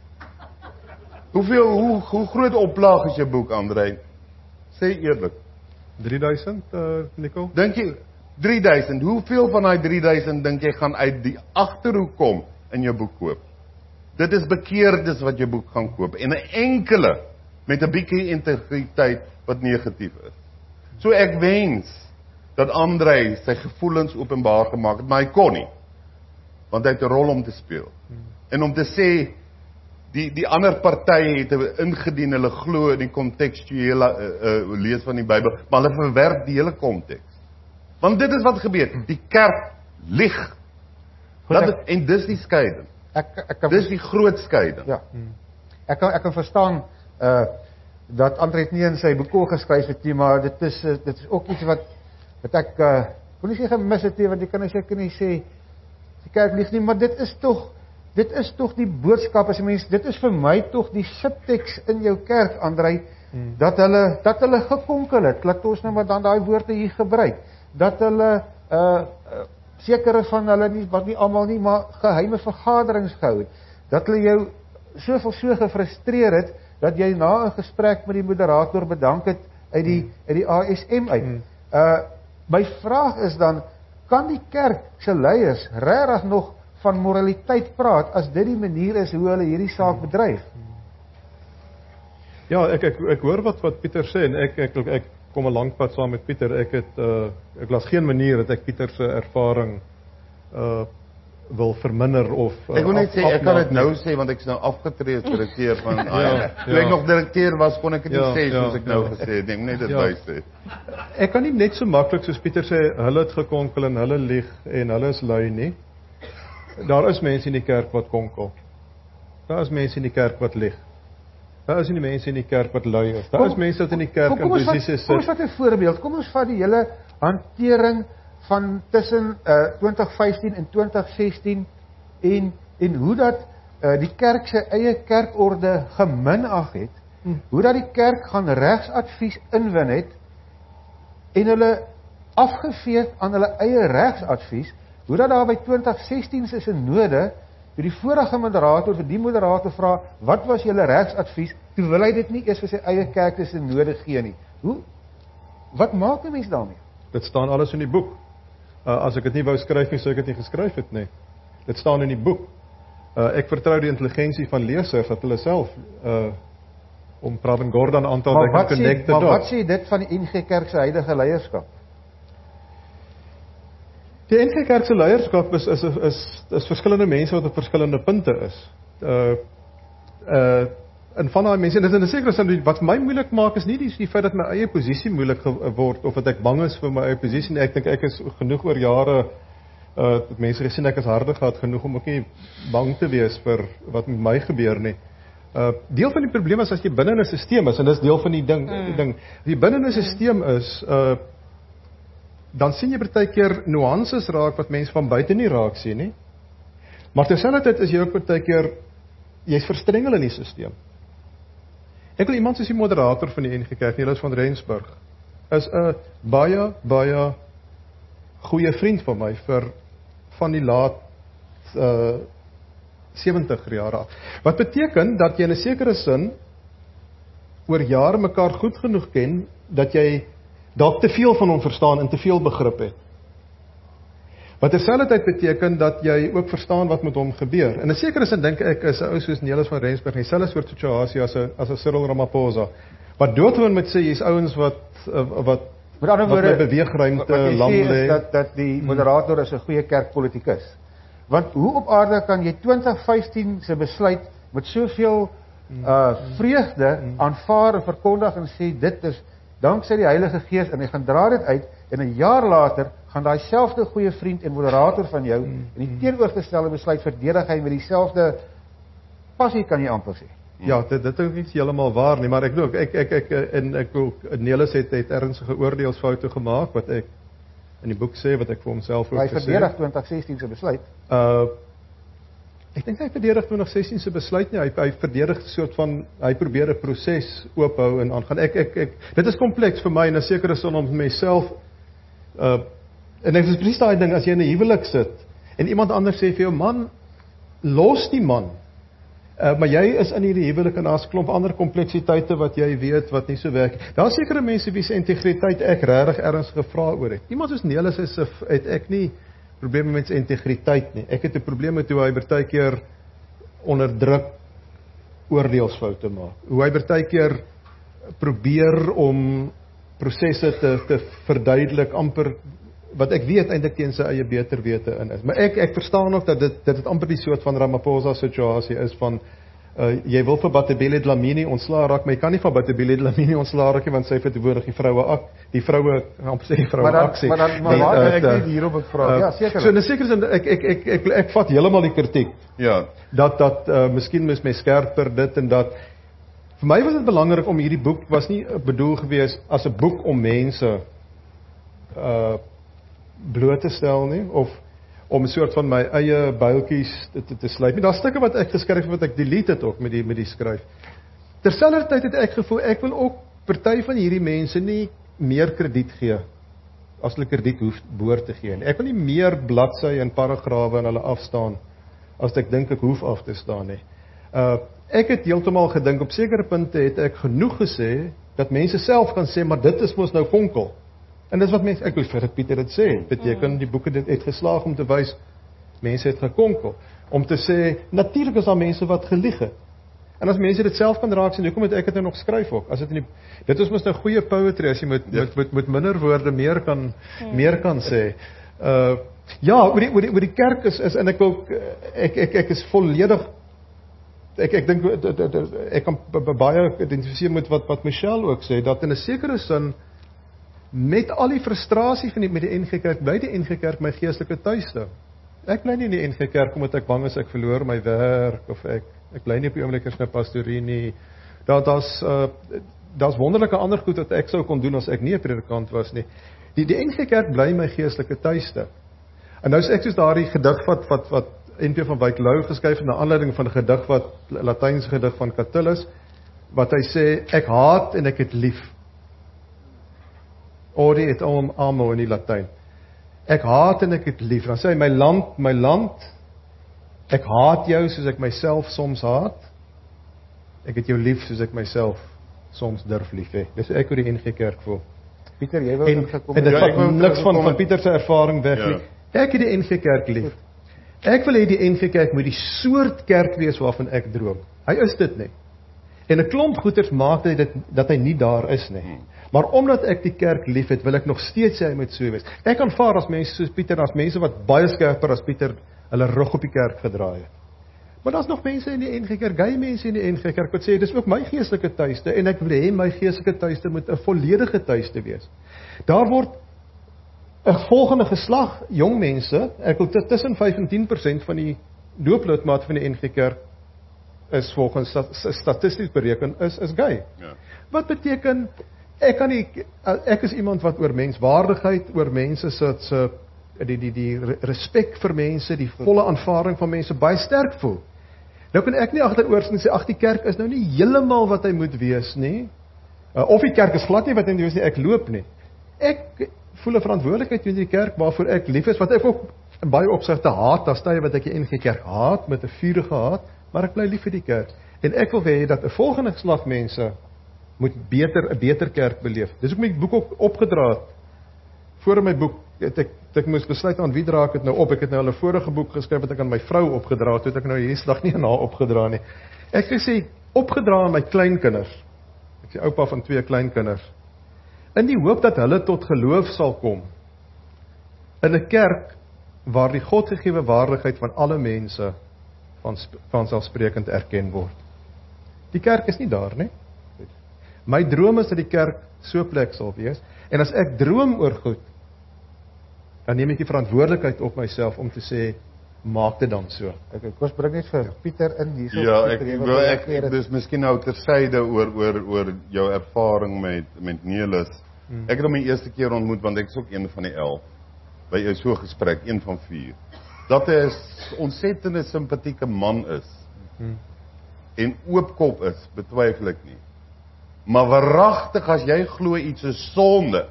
Hoeveel, hoe, hoe groot oplaag is jou boek, André? Sê eerlik. drie duisend, uh, Nico? Dink jy, drie duisend, hoeveel van die drie duisend dink jy gaan uit die agterhoek kom in jou boek koop? Dit is bekeerdes wat jou boek gaan koop. En 'n enkele met 'n bietjie integriteit wat negatief is. So ek wens dat André sy gevoelens openbaar gemaak het, maar hy kon nie. Want hy het 'n rol om te speel. Hmm. En om te sê, die die ander partye het ingedien, hulle glo in die kontekstuele uh, uh, lees van die Bybel, maar hulle verwerp die hele konteks. Want dit is wat gebeur. Die kerk lieg. Dat het, en dis die skeiding. Ek ek kan dis die groot skeiding. Ja. Hmm. Ek kan ek kan verstaan uh dat André het nie in sy boek geskryf het nie, maar dit is uh, dit is ook iets wat wat ek uh kon nie sê gemis het nie, want jy kan nie seker nie sê die kerk lieg nie, maar dit is tog dit is tog die boodskap as 'n mens, dit is vir my tog die subteks in jou kerk, André, hmm. dat hulle dat hulle gekonkel het. Laat ons nou maar dan daai woorde hier gebruik. Dat hulle uh, uh sekere van hulle nie, wat nie almal nie, maar geheime vergaderings gehou het. Dat hulle jou soveel so gefrustreer het dat jy na 'n gesprek met die moderator bedank het uit die uit die A S M uit. Hmm. Uh my vraag is dan, kan die kerk se leiers regtig nog van moraliteit praat as dit die manier is hoe hulle hierdie saak bedryf? Ja, ek ek ek hoor wat wat Pieter sê en ek ek ek kom 'n lank pad saam met Pieter. Ek het uh ek las geen manier dat ek Pieter se ervaring uh wil verminder of uh, ek wil net sê ek kan dit nou sê want ek is nou afgetree as direkteur van ja, toe ja. Ek nog direkteur was kon ek dit ja, nie sê soos ja, ek nou ja. gesê het, net dit ja. by sê. Ek kan nie net so maklik soos Pieter sê hulle het gekonkel en hulle lieg en hulle is lui nie. daar is mense in die kerk wat konkel. Daar is mense in die kerk wat lieg. Daar is nie mense in die kerk wat lui is. Daar Kom- is mense wat in die kerk Kom, kom, in ons vat, posisies kom ons sit. vat 'n voorbeeld. Kom ons vat die hele hantering van tussen uh, twintig vyftien en twintig sestien en en hoe dat uh, die kerk sy eie kerkorde geminag het, Hmm. hoe dat die kerk gaan regsadvies inwin het en hulle afgeveer aan hulle eie regsadvies, hoe dat daar by twintig sestien se synode, toe die vorige moderator vir die moderator vra, wat was julle regsadvies, toe wil hy dit nie eers vir sy eie kerk se synode gee nie. Hoe, wat maak 'n mens daarmee? Dit staan alles in die boek. Uh, as ek dit nie wou skryf nie, sou ek dit nie geskryf het nie. Dit staan in die boek. Uh, ek vertrou die intelligensie van lesers dat hulle self uh, om Pravin Gordhan aantal Maar dat wat ek sê, connect maar the wat dots. sê dit van die N G Kerk se huidige leierskap? Die N G Kerk se leierskap is is is is verskillende mense wat op verskillende punte is. Uh uh en van daai mense, en dit is in 'n sekere sin wat vir my moeilik maak is nie die, die feit dat my eie posisie moeilik word of dat ek bang is vir my eie posisie nie. Ek dink ek is genoeg oor jare uh dat mense gesien ek is harde gehad genoeg om ook nie bang te wees vir wat met my gebeur nie. Uh deel van die probleem is as jy binne in 'n stelsel is en dis deel van die ding, mm. die ding. As jy binne in 'n stelsel is, uh dan sien jy partykeer nuances raak wat mense van buite nie raak sien nie. Maar terselfdertyd is jy ook partykeer jy's verstrengel in die stelsel. Ek wil iemand soos die moderator van die N G Kerk, Niels van Rensburg, is 'n baie baie goeie vriend van my vir van die laat uh sewentig jare af. Wat beteken dat jy in 'n sekere sin oor jare mekaar goed genoeg ken dat jy dalk te veel van hom verstaan en te veel begrip het. Wat terselfdertyd beteken dat jy ook verstaan wat met hom gebeur. In 'n sekere sin dink ek is 'n ou soos Niels van Rensburg dieselfde soort situasie as 'n as 'n Cyril Ramaphosa. Wat doodgewoon met sê jy's ouens wat wat Met ander wat woorde, by beweegruimte wat jy lam sê is lê. dat dat die moderator is 'n goeie kerkpolitikus. Want hoe op aarde kan jy twintig vyftien se besluit met soveel uh vreugde aanvaar en verkondig en sê dit is danksy die Heilige Gees en hy gaan dra dit uit en 'n jaar later gaan daai selfde goeie vriend en moderator van jou in die teenoorgestelde besluit verdedig hy met dieselfde passie, kan jy amper sê. Ja, dit dit is nie heeltemal waar nie, maar ek dink ek ek ek en ek ook Nelis het het ernstige oordeelsfoute gemaak wat ek in die boek sê wat ek vir homself ook Hy gesê verdedig twintig sestien se besluit. Uh ek dink hy verdedig twintig sestien se besluit nie. Hy hy verdedig 'n soort van hy probeer 'n proses oophou en aangaan. Ek ek ek dit is kompleks vir my en 'n sekere sin om myself uh en dit is presies daai ding as jy in 'n huwelik sit en iemand anders sê vir jou man los die man. Uh, maar jy is in hierdie huwelik en daar's 'n klomp ander kompleksiteite wat jy weet wat nie so werk. Daar's sekere mense wie se integriteit ek regtig erns gevra oor het. Iemand soos Nelis is het ek nie probleme met sy integriteit nie. Ek het 'n probleem met hoe hy partykeer onderdruk oordeelsfoute maak. Hoe hy partykeer probeer om prosesse te te verduidelik amper wat ek weet eintlik teen sy eie beter wete in is. Maar ek ek verstaan ook dat dit dit het amper die soort van Ramaphosa situasie is van uh, jy wil vir Bathebile Dlamini ontslaa raak, maar jy kan nie van Bathebile Dlamini ontslaa raak nie want sy verteenwoordig die vroue ak die vroue amper sê die vroue Maar dan aksie. maar dan maar Die, waar uh, ek uh, net hierop ek vra. uh, Ja, seker. So in 'n sekere sin ek ek ek ek, ek, ek vat heeltemal die kritiek Ja, dat dat uh, miskien mis my skerper dit en dat. Vir my was dit belangrik om hierdie boek was nie bedoel gewees as 'n boek om mense uh bloot te stel nie of om 'n soort van my eie builtjies te, te, te sluit. Daar's stukke wat ek geskryf het wat ek delete het ook met die met die skryf. Terselfdertyd het ek gevoel ek wil ook party van hierdie mense nie meer krediet gee as hulle krediet hoef behoort te gee nie. Ek wil nie meer bladsye en paragrawe in hulle afstaan as ek dink ek hoef af te staan nie. Uh ek het heeltemal gedink op sekere punte het ek genoeg gesê dat mense self kan sê maar dit is mos nou konkel. En dis wat mense ek wil vir Pieter dit sê. Beteken die boeke dit het geslaag om te wys mense het gekonkel. Om te sê natuurlik is daar mense wat gelieg het. En as mense dit self kan raak sien, hoekom moet ek dit nou nog skryf ook? As dit in die dit is mos nou goeie poetry as jy met ja. met, met met minder woorde meer kan hmm. meer kan sê. Uh ja, oor die oor die, oor die kerk is is en ek wil ek ek ek is volledig ek ek dink ek kan baie identifiseer met wat wat Michelle ook sê dat in 'n sekere sin met al die frustrasie van die met die N G Kerk, bly die N G Kerk my geestelike tuiste. ek bly nie in die N G Kerk omdat ek bang is ek verloor my werk of ek ek bly nie op die oomblik as 'n pastorie nie. Daar daar's uh, daar's wonderlike ander goed wat ek sou kon doen as ek nie 'n predikant was nie. Die die N G Kerk bly my geestelike tuiste. En nou is ek soos daardie gedig wat wat wat N P van Wyk Lou geskryf het na aanleiding van 'n gedig wat Latynse gedig van Catullus wat hy sê ek haat en ek het lief. Odi et amo in die Latyn. Ek haat en ek het lief. Dan sê hy my land, my land. Ek haat jou soos ek myself soms haat. Ek het jou lief soos ek myself soms durf lief hê. Dis ek oor die N G Kerk voel. Pieter, jy wou En, gekom en dit Ja, ek wou vat niks van, gekom van het. Pieter se ervaring weg Ja. nie. Ek het die N G Kerk lief. Ek wil hê die N G Kerk moet die soort kerk wees waarvan ek droom. Hy is dit nie. En 'n klomp goeters maak dit, dit dat hy nie daar is nie. Hmm. Maar omdat ek die kerk lief het, wil ek nog steeds sê hy moet so wees. Ek aanvaar as mense soos Pieter, as mense wat baie skerper as Pieter hulle rug op die kerk gedraai het. Maar daar's nog mense in die N G Kerk, gay mense in die N G Kerk wat sê dis ook my geestelike tuiste en ek wil hê my geestelike tuiste moet 'n volledige tuiste wees. Daar word 'n volgende geslag jong mense, ek wil tussen vyf en tien persent van die dooplidmate van die N G Kerk is volgens statisties bereken is is gay. Ja. Wat beteken ek kan nie ek is iemand wat oor menswaardigheid, oor mense se se die die die respek vir mense, die volle aanvaarding van mense baie sterk voel. Nou kan ek nie agteroor sien sê ag die kerk is nou nie heeltemal wat hy moet wees nie. Uh, of die kerk is glad nie wat hy moet wees nie, ek loop nie. Ek voel 'n verantwoordelikheid teenoor die kerk waarvoor ek lief is, wat ek ook in baie opsigte haat, daar staan wat ek die N G Kerk haat met 'n vurige haat, maar ek bly lief vir die kerk. En ek wil hê dat 'n volgende geslag mense moet beter 'n beter kerk beleef. Dis ook my boek ook opgedra het. Voor in my boek het ek ek moes besluit aan wie dra ek dit nou op. Ek het nou al 'n vorige boek geskryf wat ek aan my vrou opgedra het, het ek nou hierdie slag nie aan haar opgedra nie. Ek sê opgedra aan my kleinkinders. Ek sê oupa van twee kleinkinders. In die hoop dat hulle tot geloof sal kom in 'n kerk waar die Godgegewe waardigheid van alle mense van vanselfsprekend erken word. Die kerk is nie daar nie. My droom is dat die kerk so 'n plek sal wees en as ek droom oor goed, dan neem ek die verantwoordelikheid op myself om te sê maak dit dan so. Ek ek kos bring net vir Pieter in hierso. Ja, ek Pieter, jy wil wil ek reageer. dis miskien nou tersyde oor oor oor jou ervaring met met Nelis. Hmm. Ek het hom die eerste keer ontmoet want ek is ook een van die elf by 'n so gesprek, een van vier. Dat hy 'n ontsettende simpatieke man is. Hmm. En oopkop is, betwyfel ek nie. Maar waaragtig as jy glo iets is sonde,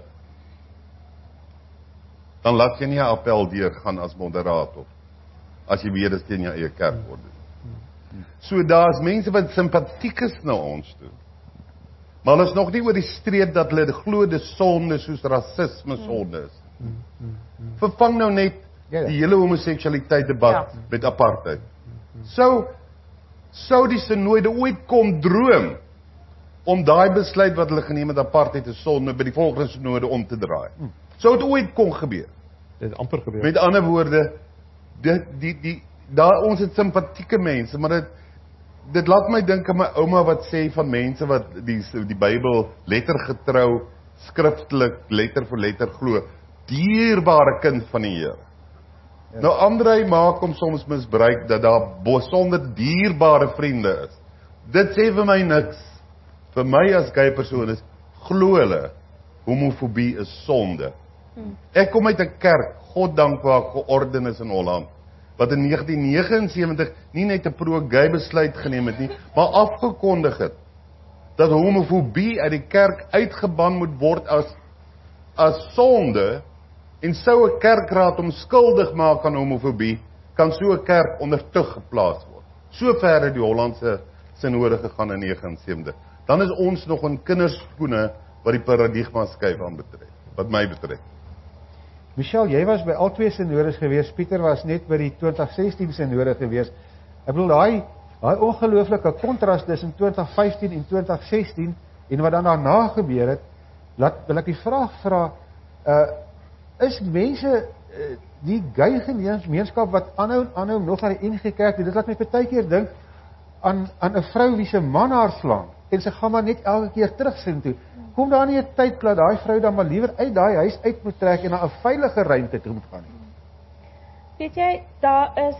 dan laat jy nie 'n appel deurgaan as moderator. As jy weet dis teen jou eie kerk word. So daar's mense wat simpatiek is na ons toe. Maar hulle is nog nie oor die streep dat hulle glo dis sonde soos rasisme sonde is. Vervang nou net die hele homoseksualiteit debat ja. met apartheid. Sou sou die synode ooit kom droom om daai besluit wat hulle geneem het apartheid is sonde by die volgende synode om te draai. Sou dit ooit kon gebeur? Dit het amper gebeur. Met ander woorde, dit die die daar ons het simpatieke mense, maar dit dit laat my dink aan my ouma wat sê van mense wat die die Bybel lettergetrou, skriftelik, letter vir letter glo, dierbare kind van die Here. Ja. Nou Andrei maak hom soms misbruik dat daar besonder dierbare vriende is. Dit sê vir my niks. Vir my as gay persoon is glo hulle homofobie is sonde. Hmm. Ek kom uit 'n kerk, God dank waar georden is in Holland, wat in negentien negenensewentig nie net 'n pro-gay besluit geneem het nie, maar afgekondig het dat homofobie uit die kerk uitgeban moet word as as sonde, en sou 'n kerkraad hom skuldig maak aan homofobie, kan so 'n kerk onder tug geplaas word. So ver het die Hollandse sinode gegaan in negenensewentig. Dan is ons nog in kinderskoene wat die paradigma skuif aan betref, wat my betref. Michelle, jy was by al twee sinodes gewees, Pieter was net by die twintig sestien sinode gewees. Ek bedoel, daai daai ongelooflike kontras tussen twintig vyftien en twintig sestien en wat dan daarna gebeur het, laat wil ek die vraag vra, uh, is mense uh, die gay gemeenskap wat aanhou aanhou nog aan die N G Kerk, dit laat my baie keer dink aan aan 'n vrou wie se man haar slaan en sy gaan maar net elke keer terug sin toe. Kom daar nie 'n tyd dat daai vrou dan maar liewer uit daai huis uit moet trek en na 'n veilige ruimte toe moet gaan nie? weet jy, daar is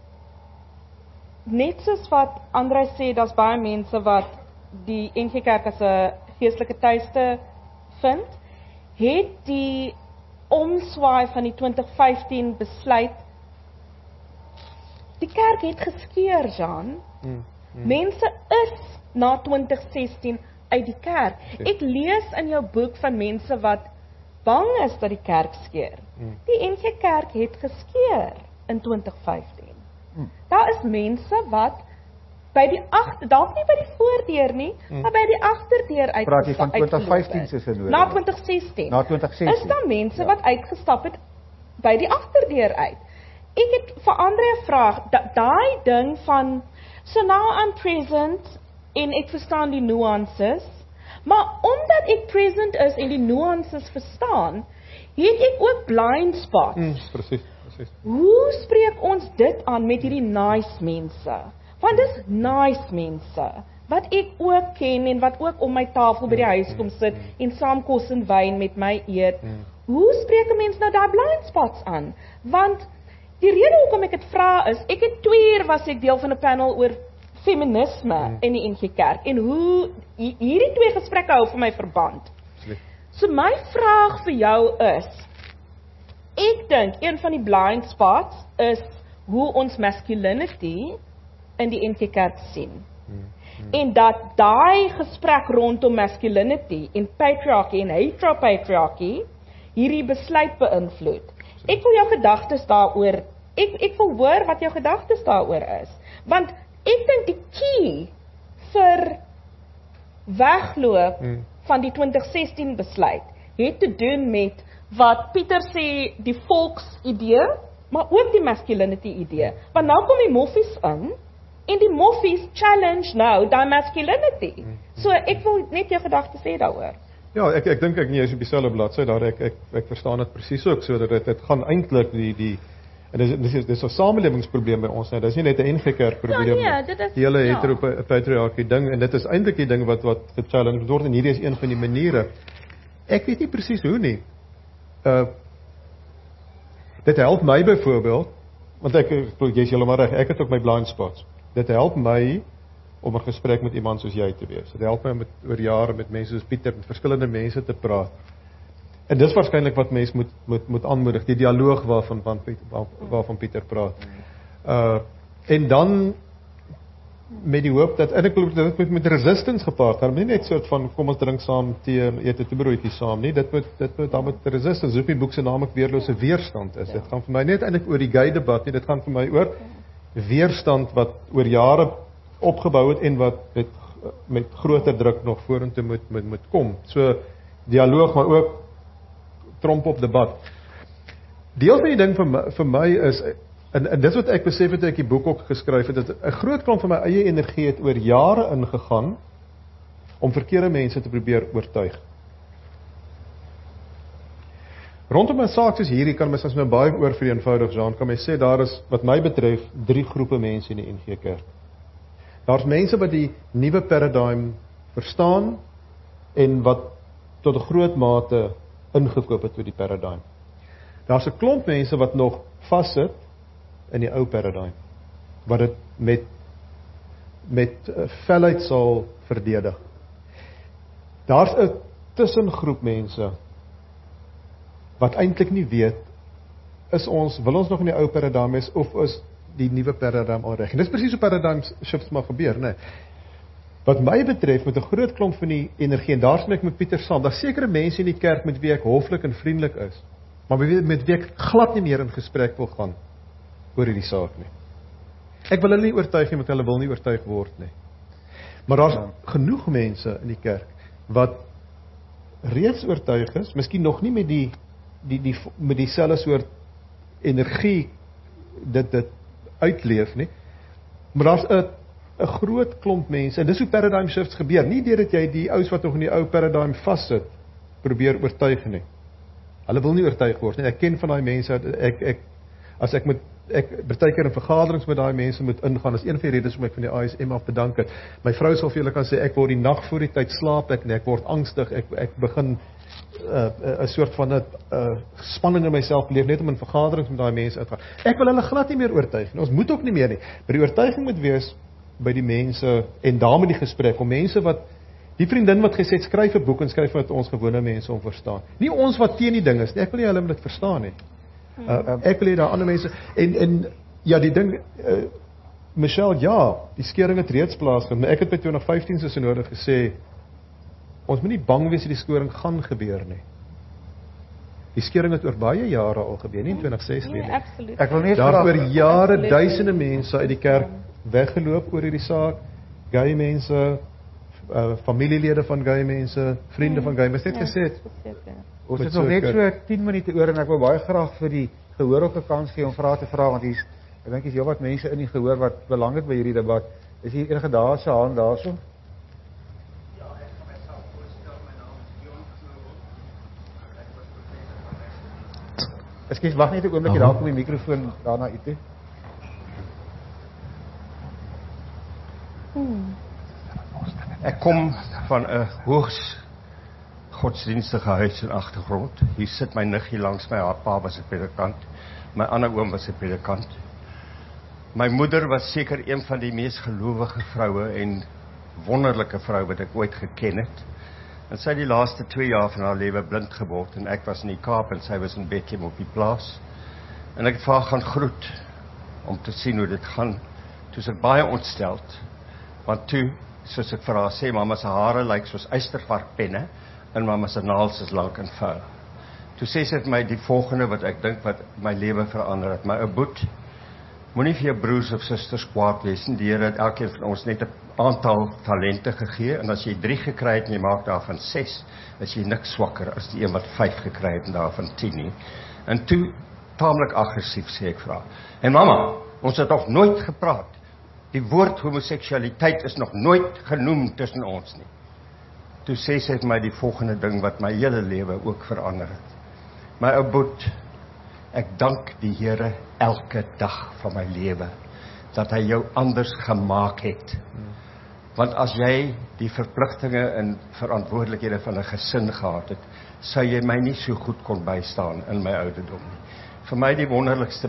net soos wat Andrei sê, daar's baie mense wat die N G Kerk as 'n geestelike tuiste vind, het die omswaai van die twintig vyftien besluit, die kerk het geskeur, Jean. Hmm, hmm. Mense is na twintig sestien uit die kerk. Ek lees in jou boek van mense wat bang is dat die kerk skeur. Hmm. Die N G Kerk het geskeur in twintig vyftien. Hmm. Daar is mense wat by die agter, dalk nie by die voordeur nie, hmm. maar by die agterdeur uit. Praat jy van twintig vyftien se se Na twintig sestien. Na twintig sestien. Is daar mense ja. wat uitgestap het by die agterdeur uit. Ek het vir Andrei 'n vraag, da, daai ding van so now I'm present en ek verstaan die nuances, maar omdat ek present is en die nuances verstaan, het ek ook blind spots. Hmm, presies, presies. Hoe spreek ons dit aan met hierdie nice mense? Want dis nice mense, wat ek ook ken en wat ook om my tafel by die huis kom sit en saam kos en wyn met my eet. Hoe spreek 'n mens nou daai blind spots aan? Want die rede hoekom ek dit vra is, ek het twee uur was ek deel van 'n panel oor feminisme hmm. in die N G Kerk en hoe hierdie twee gesprekke hou vir my verband. So my vraag vir jou is, ek dink een van die blind spots is hoe ons masculinity in die N G Kerk sien. Hmm. Hmm. En dat daai gesprek rondom masculinity en patriarchy en heteropatriarchy hierdie besluit beïnvloed. Ek wil jou gedagtes daaroor, ek, ek wil hoor wat jou gedagtes daaroor is. Want ek dink die key vir wegloop hmm. van die twintig sestien besluit het te doen met wat Pieter sê die volksidee, maar ook die masculinity idee. Want nou kom die moffies in en die moffies challenge nou die masculinity. Hmm. So ek wil net jou gedagtes sê daaroor. Ja, ek ek dink ek nie is op dieselfde bladsy daar ek ek ek verstaan dit presies ook so dat dit dit gaan eintlik die die en dis dis dis 'n samelewingsprobleem by ons net. Dis nie net 'n N G Kerk probleem nie. Ja, nee, dit is die hele ja. heteropatriarchy ding en dit is eintlik die ding wat wat gechallenge word en hierdie is een van die maniere. Ek weet nie presies hoe nie. Uh dit help my byvoorbeeld want ek jy's heeltemal reg. Ek het ook my blind spots. Dit help my om 'n gesprek met iemand soos jy te wees. Dit help my om met oor jare met mense soos Pieter, met verskillende mense te praat. En dis waarskynlik wat mense moet moet moet aanmoedig, die dialoog waarvan van waar, waarvan Pieter praat. Uh en dan met die hoop dat en ek glo dit moet met resistance gepaard gaan, nie net soort van kom ons drink saam tee en eet 'n toebroodjie saam nie. Dit moet dit moet dan met resistance, hoef die boek se naam ook weerlose weerstand is. Ja. Dit gaan vir my net eintlik oor die gay debat nie, dit gaan vir my oor weerstand wat oor jare opgebou het en wat met met groter druk nog vorentoe moet moet moet kom. So dialoog maar ook tromp op debat. Deel van die ding vir my, vir my is en, en dis wat ek besef het ek die boek ook geskryf het, dat 'n groot klomp van my eie energie het oor jare ingegaan om verkeerde mense te probeer oortuig. Rondom 'n saak soos hierdie kan mens as my baie oor vir eenvoudig Jean, kan my sê daar is wat my betref drie groepe mense in die N G Kerk. Daar's mense wat die nuwe paradigm verstaan en wat tot 'n groot mate ingekoop het met die paradigm. Daar's 'n klomp mense wat nog vassit in die ou paradigm, wat dit met met felheid sal verdedig. Daar's 'n tussengroep mense wat eintlik nie weet is ons wil ons nog in die ou paradigm is of is die nuwe paradigm al reg. En dis presies hoe paradigm shifts maar gebeur, né? Wat my betref met 'n groot klomp van die energie en daar sien ek met Pieter saam. Daar's sekere mense in die kerk met wie ek hoflik en vriendelik is, maar met wie ek glad nie meer in gesprek wil gaan oor hierdie saak nie. Ek wil hulle nie oortuig nie, want hulle wil nie oortuig word nie. Maar daar's ja. genoeg mense in die kerk wat reeds oortuig is, miskien nog nie met die die die met dieselfde soort energie dit dit uitleef nie. Maar daar's 'n 'n groot klomp mense en dis hoe paradigm shifts gebeur. Nie deurdat jy die ouens wat nog in die ou paradigm vassit probeer oortuig nie. Hulle wil nie oortuig word nie. Ek ken van daai mense ek ek as ek met ek partykeer in vergaderings met daai mense moet ingaan. Is een van die redes hoekom ek van die A S M af bedank het. My vrou sal vir julle kan sê ek word die nag voor die tyd slaap ek nie. Ek word angstig. Ek ek begin uh, 'n soort van 'n uh, spanning in myself beleef net om in vergaderings met daai mense uitgaan. Ek wil hulle glad nie meer oortuig nie. Ons moet ook nie meer nie. Maar die oortuiging moet wees by die mense en daarmee die gesprek om mense wat die vriendin wat gesê het skryf 'n boek en skryf wat ons gewone mense om verstaan. Nie ons wat teen die ding is nie. Ek wil nie hulle moet dit verstaan nie. Uh, ek wil hê daar ander mense en en ja, die ding uh, Michelle, ja, die skering het reeds plaasgevind, maar ek het by twintig vyftien se synode gesê ons moet nie bang wees dat die skering gaan gebeur nie. Die skering het oor baie jare al gebeur, nie in twintig sestien nie. Nee, absoluut. Ek wil net Daar graag- oor jare Absoluut. duisende mense uit die kerk weggeloop oor hierdie saak. Gay mense, uh, familielede van gay mense, vriende van gay mense, net gesê het, Verseker. Ons Met het nog net sulke- so tien minute oor en ek wil baie graag vir die gehoor ook 'n kans gee om vrae te vra want hier's ek dink hier's heelwat mense in die gehoor wat belang het by hierdie debat. Is hier enige dae se hand daarso? Ekskuus, wag net 'n oombliekie, daar kom die mikrofoon daarna uit toe. Ek kom van 'n hoogs godsdienstige huis en agtergrond. Hier sit my niggie langs my, haar pa was 'n predikant. My ander oom was 'n predikant. My moeder was seker een van die mees gelowige vroue en wonderlike vrou wat ek ooit geken het. En sy het die laaste twee jaar van haar lewe blind geword en ek was in die Kaap en sy was in Bethlehem op die plaas. En ek het vir haar gaan groet om te sien hoe dit gaan. Toe is ek baie ontsteld, want toe, soos ek vir haar sê, mamma se hare lyk soos eystervarkpenne en mamma se naels is lank en vuil. Toe sê sy vir my die volgende wat ek dink wat my lewe verander het. My ou boet, moenie vir jou broers of susters kwaad wees nie. Die Here het elkeen van ons net 'n aantal talente gegee en as jy drie gekry het en jy maak daarvan ses, is jy niks swakker as die een wat vyf gekry het en daarvan tien nie. En toe, taamlik aggressief sê ek vir haar, en mamma, ons het nog nooit gepraat. Die woord homoseksualiteit is nog nooit genoem tussen ons nie. Toe sê sy het my die volgende ding wat my hele lewe ook verander het. My ou boet, ek dank die Here elke dag van my lewe dat hy jou anders gemaak het. Want as jy die verpligtinge en verantwoordelikhede van 'n gesin gehad het, sou jy my nie so goed kon bystaan in my ouderdom nie. Vir my die wonderlikste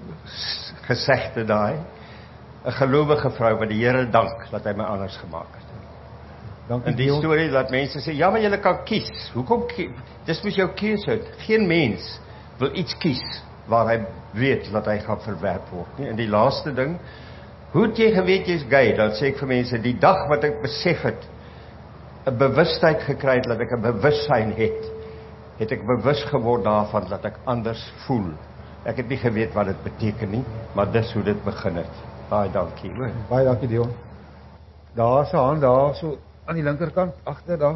gesegde daai, 'n gelowige vrou wat die Here dank dat hy my anders gemaak het. Dankie. En die Dion. storie laat mense sê, ja, maar jy kan kies. Hoekom kies? Dis mos jou keuse. Geen mens wil iets kies waar hy weet dat hy gaan verwerp word nie. En die laaste ding, hoe het jy geweet jy's gay? Dan sê ek vir mense, die dag wat ek besef het, 'n bewustheid gekry het dat ek 'n bewussyn het, het ek bewus geword daarvan dat ek anders voel. Ek het nie geweet wat dit beteken nie, maar dis hoe dit begin het. Baie dankie, hoor. Baie dankie Dion. Daar se hand daar so aan die linkerkant agter daar.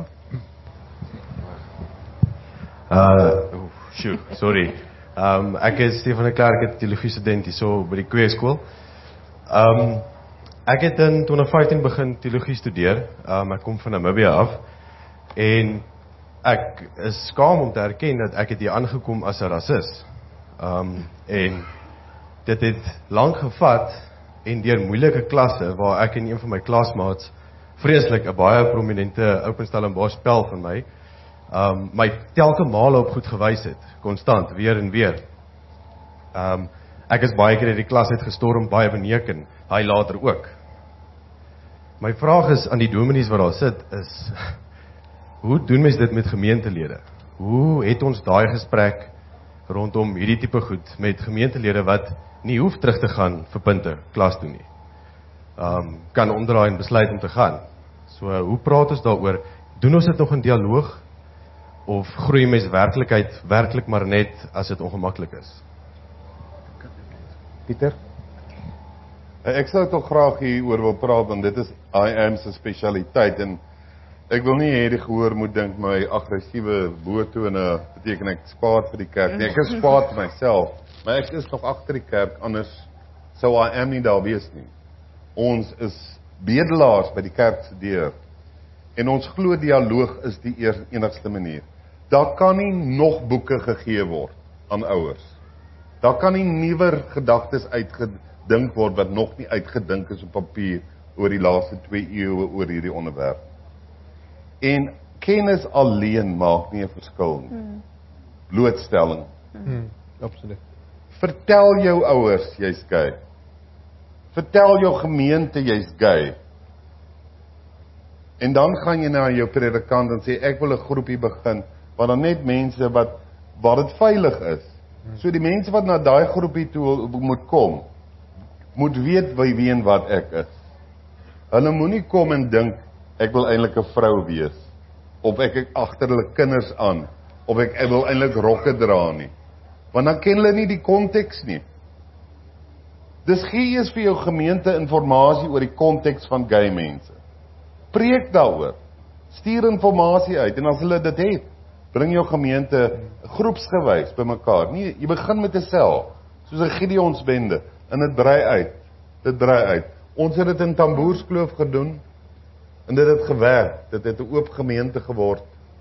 Uh, oh, sjoe, sorry. Um, ek is Stefan de Klerk, ek het teologiestudent hier so by die Kweeskool. Um, ek het in twintig vyftien begin teologie studeer. Um, ek kom van Namibia af. En ek is skaam om te erken dat ek het hier aangekom as 'n rasis. Um, en dit het lank gevat en deur moeilike klasse waar ek en een van my klasmaats vreeslik 'n baie prominente Openstellenbosch spel van my um, my telke male op goed gewys het, konstant, weer en weer. Um, ek is baie keer uit die klas uitgestorm, baie beneken, hy later ook. My vraag is aan die dominees wat daar sit, is, hoe doen mens dit met gemeentelede? Hoe het ons daai gesprek rondom hierdie tipe goed met gemeentelede wat nie hoef terug te gaan vir punte, klas toe nie? Um, kan omdraai en besluit om te gaan. So, hoe praat ons daaroor? Doen ons dit nog in dialoog? Of groei mens werklikheid werklik maar net as dit ongemaklik is? Pieter. Ek sou tog graag hieroor wil praat want dit is I am se spesialiteit en ek wil nie hê die gehoor moet dink my aggressiewe boetone beteken ek spaar vir die kerk nie. Ek is spaar vir myself, maar ek is nog agter die kerk, anders sou I am nie daar wees nie. Ons is bedelaars by die kerk se deur en ons glo dialoog is die enigste manier. Daar kan nie nog boeke gegee word aan ouers. Daar kan nie nuwer gedagtes uitgedink word wat nog nie uitgedink is op papier oor die laaste twee eeue oor hierdie onderwerp. En kennis alleen maak nie 'n verskil nie. Hmm. Blootstelling. Hmm, absoluut. Vertel jou ouers jy's gay. Vertel jou gemeente jy's gay. En dan gaan jy na jou predikant en sê ek wil 'n groepie begin waar dan net mense wat waar dit veilig is. So die mense wat na daai groepie toe moet kom, moet weet by wie en wat ek is. Hulle moenie kom en dink ek wil eintlik 'n vrou wees of ek ek agter hulle kinders aan of ek, ek wil eintlik rokke dra nie. Want dan ken hulle nie die konteks nie. Dis gee eers vir jou gemeente inligting oor die konteks van gay mense. Preek daaroor. Stuur inligting uit en as hulle dit het, bring jou gemeente groepsgewys bymekaar. Nee, jy begin met 'n sel, soos 'n Gideonsbende en dit brei uit. Dit brei uit. Ons het dit in Tamboerskloof gedoen en dit het gewerk. Dit het 'n oop gemeente geword.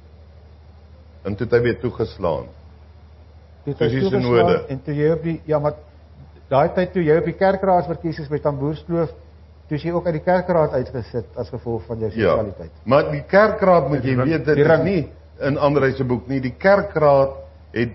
En toe het hy weer toegeslaan. Toe het hy toegeslaan en toe jy op die ja, maar daai tyd toe jy op die kerkraadsverkiesings by Tamboerskloof, toe is jy ook uit die kerkraad uitgesit as gevolg van jou seksualiteit. Ja, maar die kerkraad moet jy weet, dit is nie in Andrei se boek nie. Die kerkraad het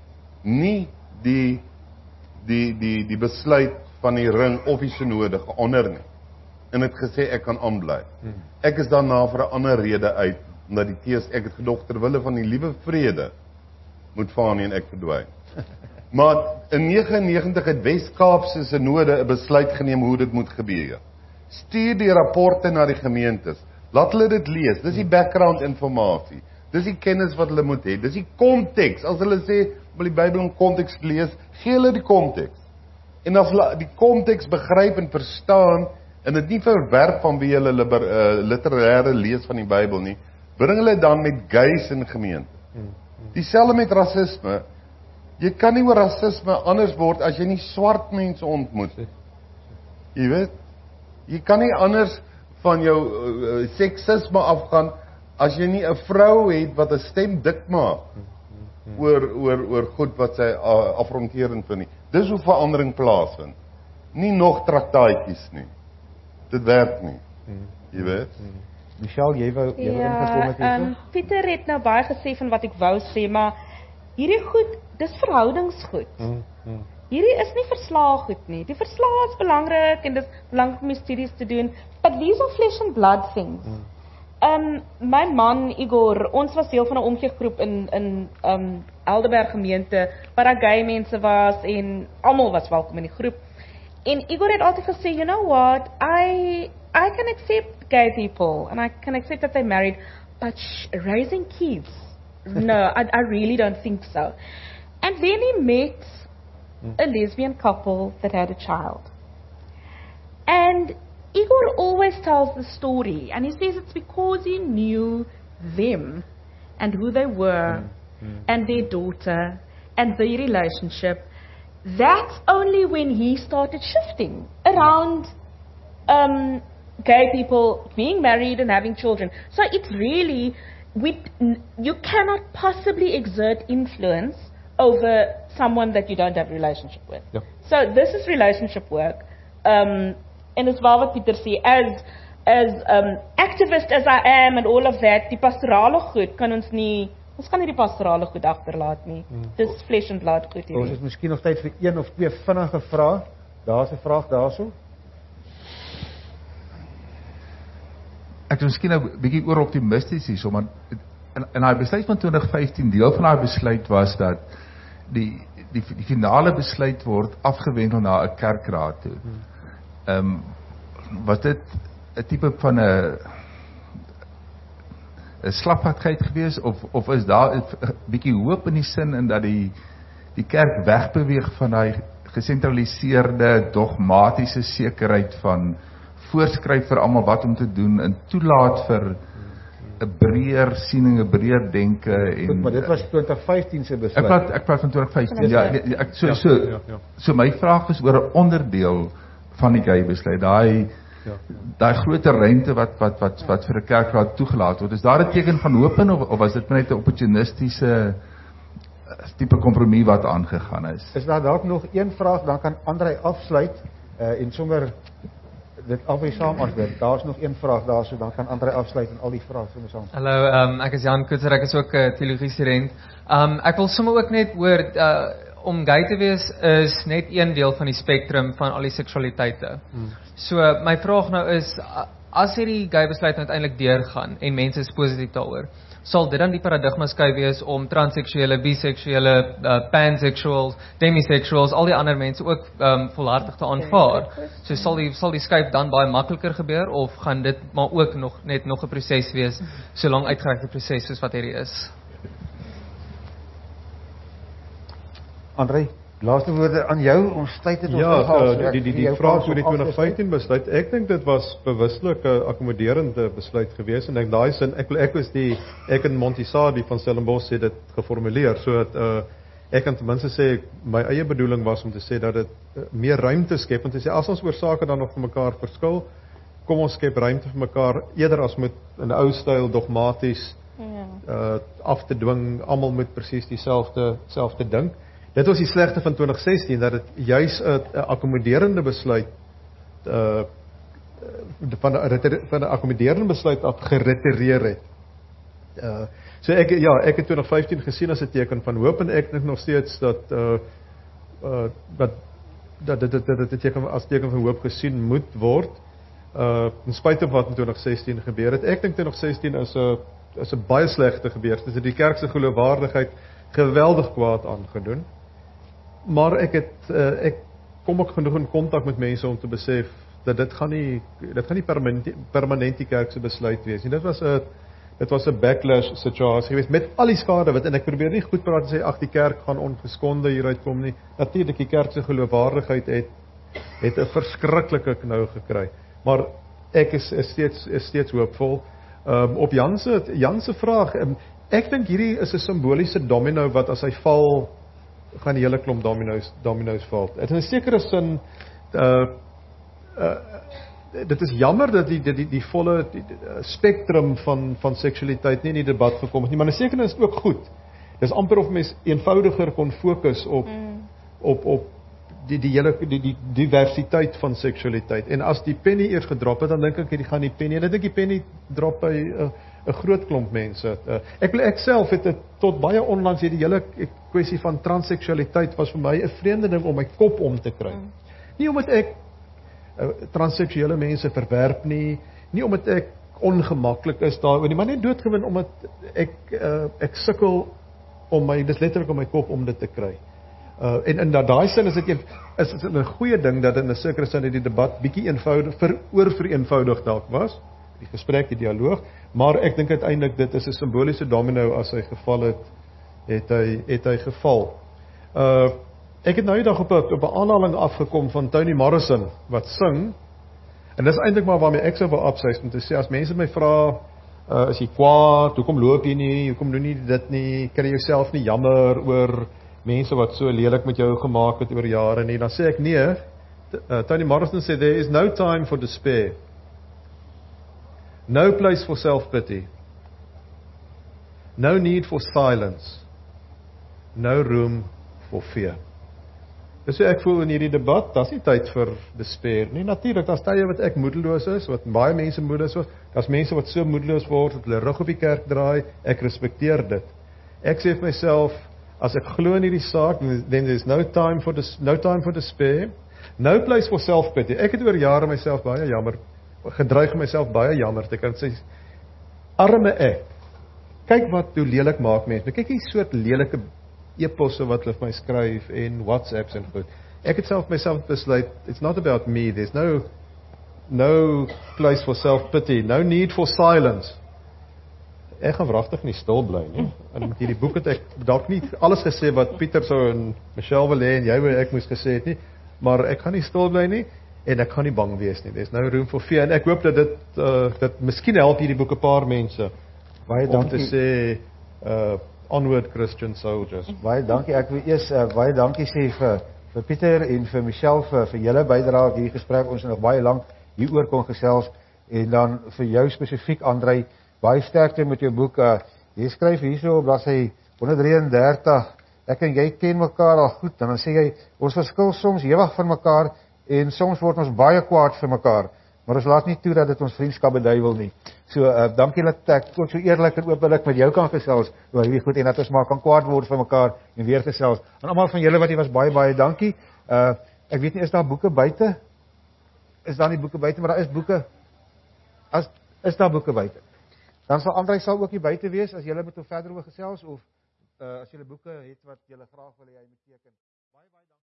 nie die die die die besluit van die ring of die synode geonder nie. En het gesê ek kan aanbly. Hmm. Ek is daarna vir 'n ander rede uit, omdat die tees ek het gedog ter wille van die liewe vrede moet Fanie en ek verdwyn. Maar in nege en negentig het Wes-Kaapse synode 'n besluit geneem hoe dit moet gebeur. Stuur die rapporte na die gemeentes. Laat hulle dit lees. Dis die background inligting. Dis die kennis wat hulle moet hê. Dis die konteks. As hulle sê wil die Bybel in konteks lees, gee hulle die konteks. En as hulle die konteks begryp en verstaan en dit nie verwerp van wie hulle liber, uh, literêre lees van die Bybel nie, bring hulle dan met gays in gemeente. Dieselfde met rasisme. Jy kan nie oor rasisme anders word as jy nie swart mense ontmoet. Jy weet, jy kan nie anders van jou uh, seksisme afgaan as jy nie 'n vrou het wat 'n stem dik maak oor oor oor goed wat sy uh, afronterend vind nie. Dis hoe verandering plaasvind. Nie nog traktaatjies nie. Dit werk nie. Jy weet. Michelle, jy wou jy wou ja, ingekom het hierso? Um, Pieter het nou baie gesê van wat ek wou sê, maar hierdie goed, dis verhoudingsgoed. Mm, mm. Hierdie is nie verslae goed nie. Die verslae is belangrik en dis belangrik om die studies te doen, but these are flesh and blood things. Mm. Um, my man Igor, ons was deel van 'n omgegroep in in um Helderberg gemeente waar daar gay mense was en almal was welkom in die groep. En Igor het altyd gesê, you know what, I I can accept gay people and I can accept that they're married, but sh- raising kids, no, I, I really don't think so. And then he met a lesbian couple that had a child. And Igor always tells the story, and he says it's because he knew them and who they were mm-hmm. and their daughter and their relationship. That's only when he started shifting around um, gay people being married and having children. So it's really, we, you cannot possibly exert influence over someone that you don't have a relationship with. Yep. So this is relationship work. Um, En dis waar wat Pieter sê, as, as um, activist as I am and all of that, die pastorale goed kan ons nie, ons kan nie die pastorale goed agterlaat nie. Hmm. Dis flesh and blood goed hierdie. Ons is miskien nog tyd vir een of twee vinnige vrae. Daar's 'n vraag daarso. Ek is miskien 'n bietjie oor optimisties hierso, maar in in daai besluit van twintig vyftien, deel van daai besluit was dat die die die finale besluit word afgewendel na 'n kerkraad toe. Hmm. Ehm um, was dit 'n tipe van 'n 'n slappadheid gewees of of is daar 'n bietjie hoop in die sin in dat die die kerk wegbeweeg van daai gesentraliseerde dogmatiese sekerheid van voorskryf vir almal wat om te doen en toelaat vir 'n breër siening, 'n breër denke en goed, maar dit was twintig vyftien se besluit. Ek praat ek praat van twintig vyftien. Ja, ek so so ja, ja, ja. So my vraag is oor 'n onderdeel van die gay besluit, daai ja. daai groter ruimte wat wat wat wat vir 'n kerkraad toegelaat word. Is daar 'n teken van hoop in of, of was dit net 'n opportunistiese tipe kompromie wat aangegaan is? Is daar dalk nog een vraag, dan kan Andrei afsluit uh, en sommer dit albei saam antwoord. Daar's nog een vraag daar, so dan kan Andrei afsluit en al die vrae sommer saam. Hallo, um, ek is Jan Koetser, ek is ook 'n uh, teologie student. Um, ek wil sommer ook net hoor, uh, om gay te wees is net een deel van die spektrum van al die seksualiteite. Hmm. So, my vraag nou is, as hierdie gay besluit uiteindelik deurgaan, en mense is positief daaroor, sal dit dan die paradigma skuif wees om transseksuele, biseksuele, uh, pansexuals, demisexuals, al die ander mense ook um, volhartig te aanvaar. So sal die, sal die skuif dan baie makliker gebeur, of gaan dit maar ook nog net nog 'n proses wees, so lang uitgerekte proses soos wat hierdie is? Andrei, laaste woorde aan jou, ons tyd het ons Ja, gehaal, uh, die die die vraag oor die twintig vyftien besluit, ek dink dit was bewuslik 'n akkommoderende besluit geweest en ek daai sin ek wil ek was die ek en Montisadi van Stellenbosch het dit geformuleer sodat uh, ek kan ten minste sê my eie bedoeling was om te sê dat dit uh, meer ruimte skep en te sê as ons oor sake dan nog van mekaar verskil, kom ons skep ruimte vir mekaar eerder as met in 'n ou styl dogmaties ja. uh, af te dwing, almal moet presies dieselfde selfde dink. Dit was die slegte van twintig sestien, dat dit juis 'n akkommoderende besluit uh, van 'n van 'n akkommoderende besluit af geritereer het. Uh, so ek ja, ek het twintig vyftien gesien as 'n teken van hoop en ek dink nog steeds dat uh, uh, dat dat dit dit dit 'n teken as teken van hoop gesien moet word. Uh, in spite van wat in twintig sestien gebeur het. Ek dink twintig sestien is 'n is 'n baie slegte gebeurtenis. Dit het die kerk se geloofwaardigheid geweldig kwaad aangedoen. Maar ek het uh, ek kom ook genoeg in kontak met mense om te besef dat dit gaan nie dit gaan nie permanent permanent die kerk se besluit wees nie. Dit was 'n dit was 'n backlash situasie geweest met al die skade wat en ek probeer nie goed praat en sê ag die kerk gaan ongeskonde hieruit kom nie. Natuurlik die kerk se geloofwaardigheid het het 'n verskriklike knou gekry. Maar ek is, is steeds is steeds hoopvol. Um, op Jan se Jan se vraag, um, ek dink hierdie is 'n simboliese domino wat as hy val gaan die hele klomp domino's domino's val. Dit in 'n sekere sin uh, uh, dit is jammer dat die die die, die volle die, die spektrum van van seksualiteit nie in die debat gekom het nie, maar in 'n sekere sin is dit ook goed. Dis amper of mens eenvoudiger kon fokus op mm. op op die die hele die die diversiteit van seksualiteit. En as die penny eers gedrop het, dan dink ek hierdie gaan die penny. En ek dink die penny drop by 'n uh, 'n groot klomp mense. Uh, ek wil ek self het dit tot baie onlangs hierdie hele kwessie van transseksualiteit was vir my 'n vreemde ding om my kop om te kry. Mm. Nie omdat ek uh, transseksuele mense verwerp nie, nie omdat ek ongemaklik is daaroor nie, maar net doodgewin omdat ek uh, ek sukkel om my dis letterlik om my kop om dit te kry. Uh, en in daai sin is dit een is dit 'n goeie ding dat in 'n sekere sin die debat bietjie eenvoudig vir oor vereenvoudig dalk was, die gesprek, die dialoog, maar ek dink uiteindelik dit is 'n simboliese domino as hy geval het, het hy het hy geval. Uh ek het nou eendag op 'n op 'n aanhaling afgekom van Toni Morrison wat sing. En dis eintlik maar waarmee ek sou wou afsluit om te sê as mense my vra uh is jy kwaad, hoekom loop jy nie, hoekom doen jy dit nie, kry jy jouself nie jammer oor mense wat so lelik met jou gemaak het oor jare nie, dan sê ek nee. uh, Toni Morrison sê there is no time for despair, no place for self-pity, no need for silence, no room for fear. Dis hoe ek voel in hierdie debat, daar's nie tyd vir despair nie. Natuurlik, daar's tye wat ek moedeloos is, wat baie mense moedeloos is, daar's mense wat so moedeloos word, dat hulle rug op die kerk draai, ek respekteer dit. Ek sê vir myself, as ek glo in hierdie saak, then there's no time for this, no time for despair, no place for self-pity. Ek het oor jare myself baie jammer, gedreig myself baie jammer, te kan sê, arme ek, kyk wat hoe lelik maak mense, kyk die soort lelike e-posse wat hulle vir my skryf, en WhatsApps en goed. Ek het self myself besluit, it's not about me, there's no, no place for self-pity, no need for silence. Ek gaan wragtig nie stil bly nie. En met hierdie boek het ek dalk nie alles gesê wat Pieter sou en Michelle wil hê en jy wou ek moes gesê het nie, maar ek gaan nie stil bly nie en ek gaan nie bang wees nie. There's no room for fear en ek hoop dat dit uh, dat miskien help hierdie boek 'n paar mense. Baie dankie om te sê uh, onward Christian soldiers. Baie dankie. Ek wil eers uh, baie dankie sê vir vir Pieter en vir Michelle vir vir julle bydrae aan hierdie gesprek. Ons het nog baie lank hieroor kon gesels en dan vir jou spesifiek Andrei, baie sterkte met jou boek. Uh, jy skryf hierso op bladsy honderd drie en dertig. Ek en jy ken mekaar al goed en dan sê jy ons verskil soms ewig van mekaar en soms word ons baie kwaad vir mekaar. Maar ons laat nie toe dat dit ons vriendskap beduiwel nie. So, uh, dankie dat ek ook so eerlik en openlik met jou kan gesels oor hierdie goed en dat ons maar kan kwaad word vir mekaar en weer gesels. En almal van julle wat hier was, baie baie dankie. Uh, ek weet nie, is daar boeke buite? Is daar nie boeke buite, maar daar is boeke. As is daar boeke buite. Dan sal Andrei sal ook hier buite wees as julle met hom verder oor gesels of uh, as julle boeke het wat julle graag wil hê hy moet teken. Baie baie dankie.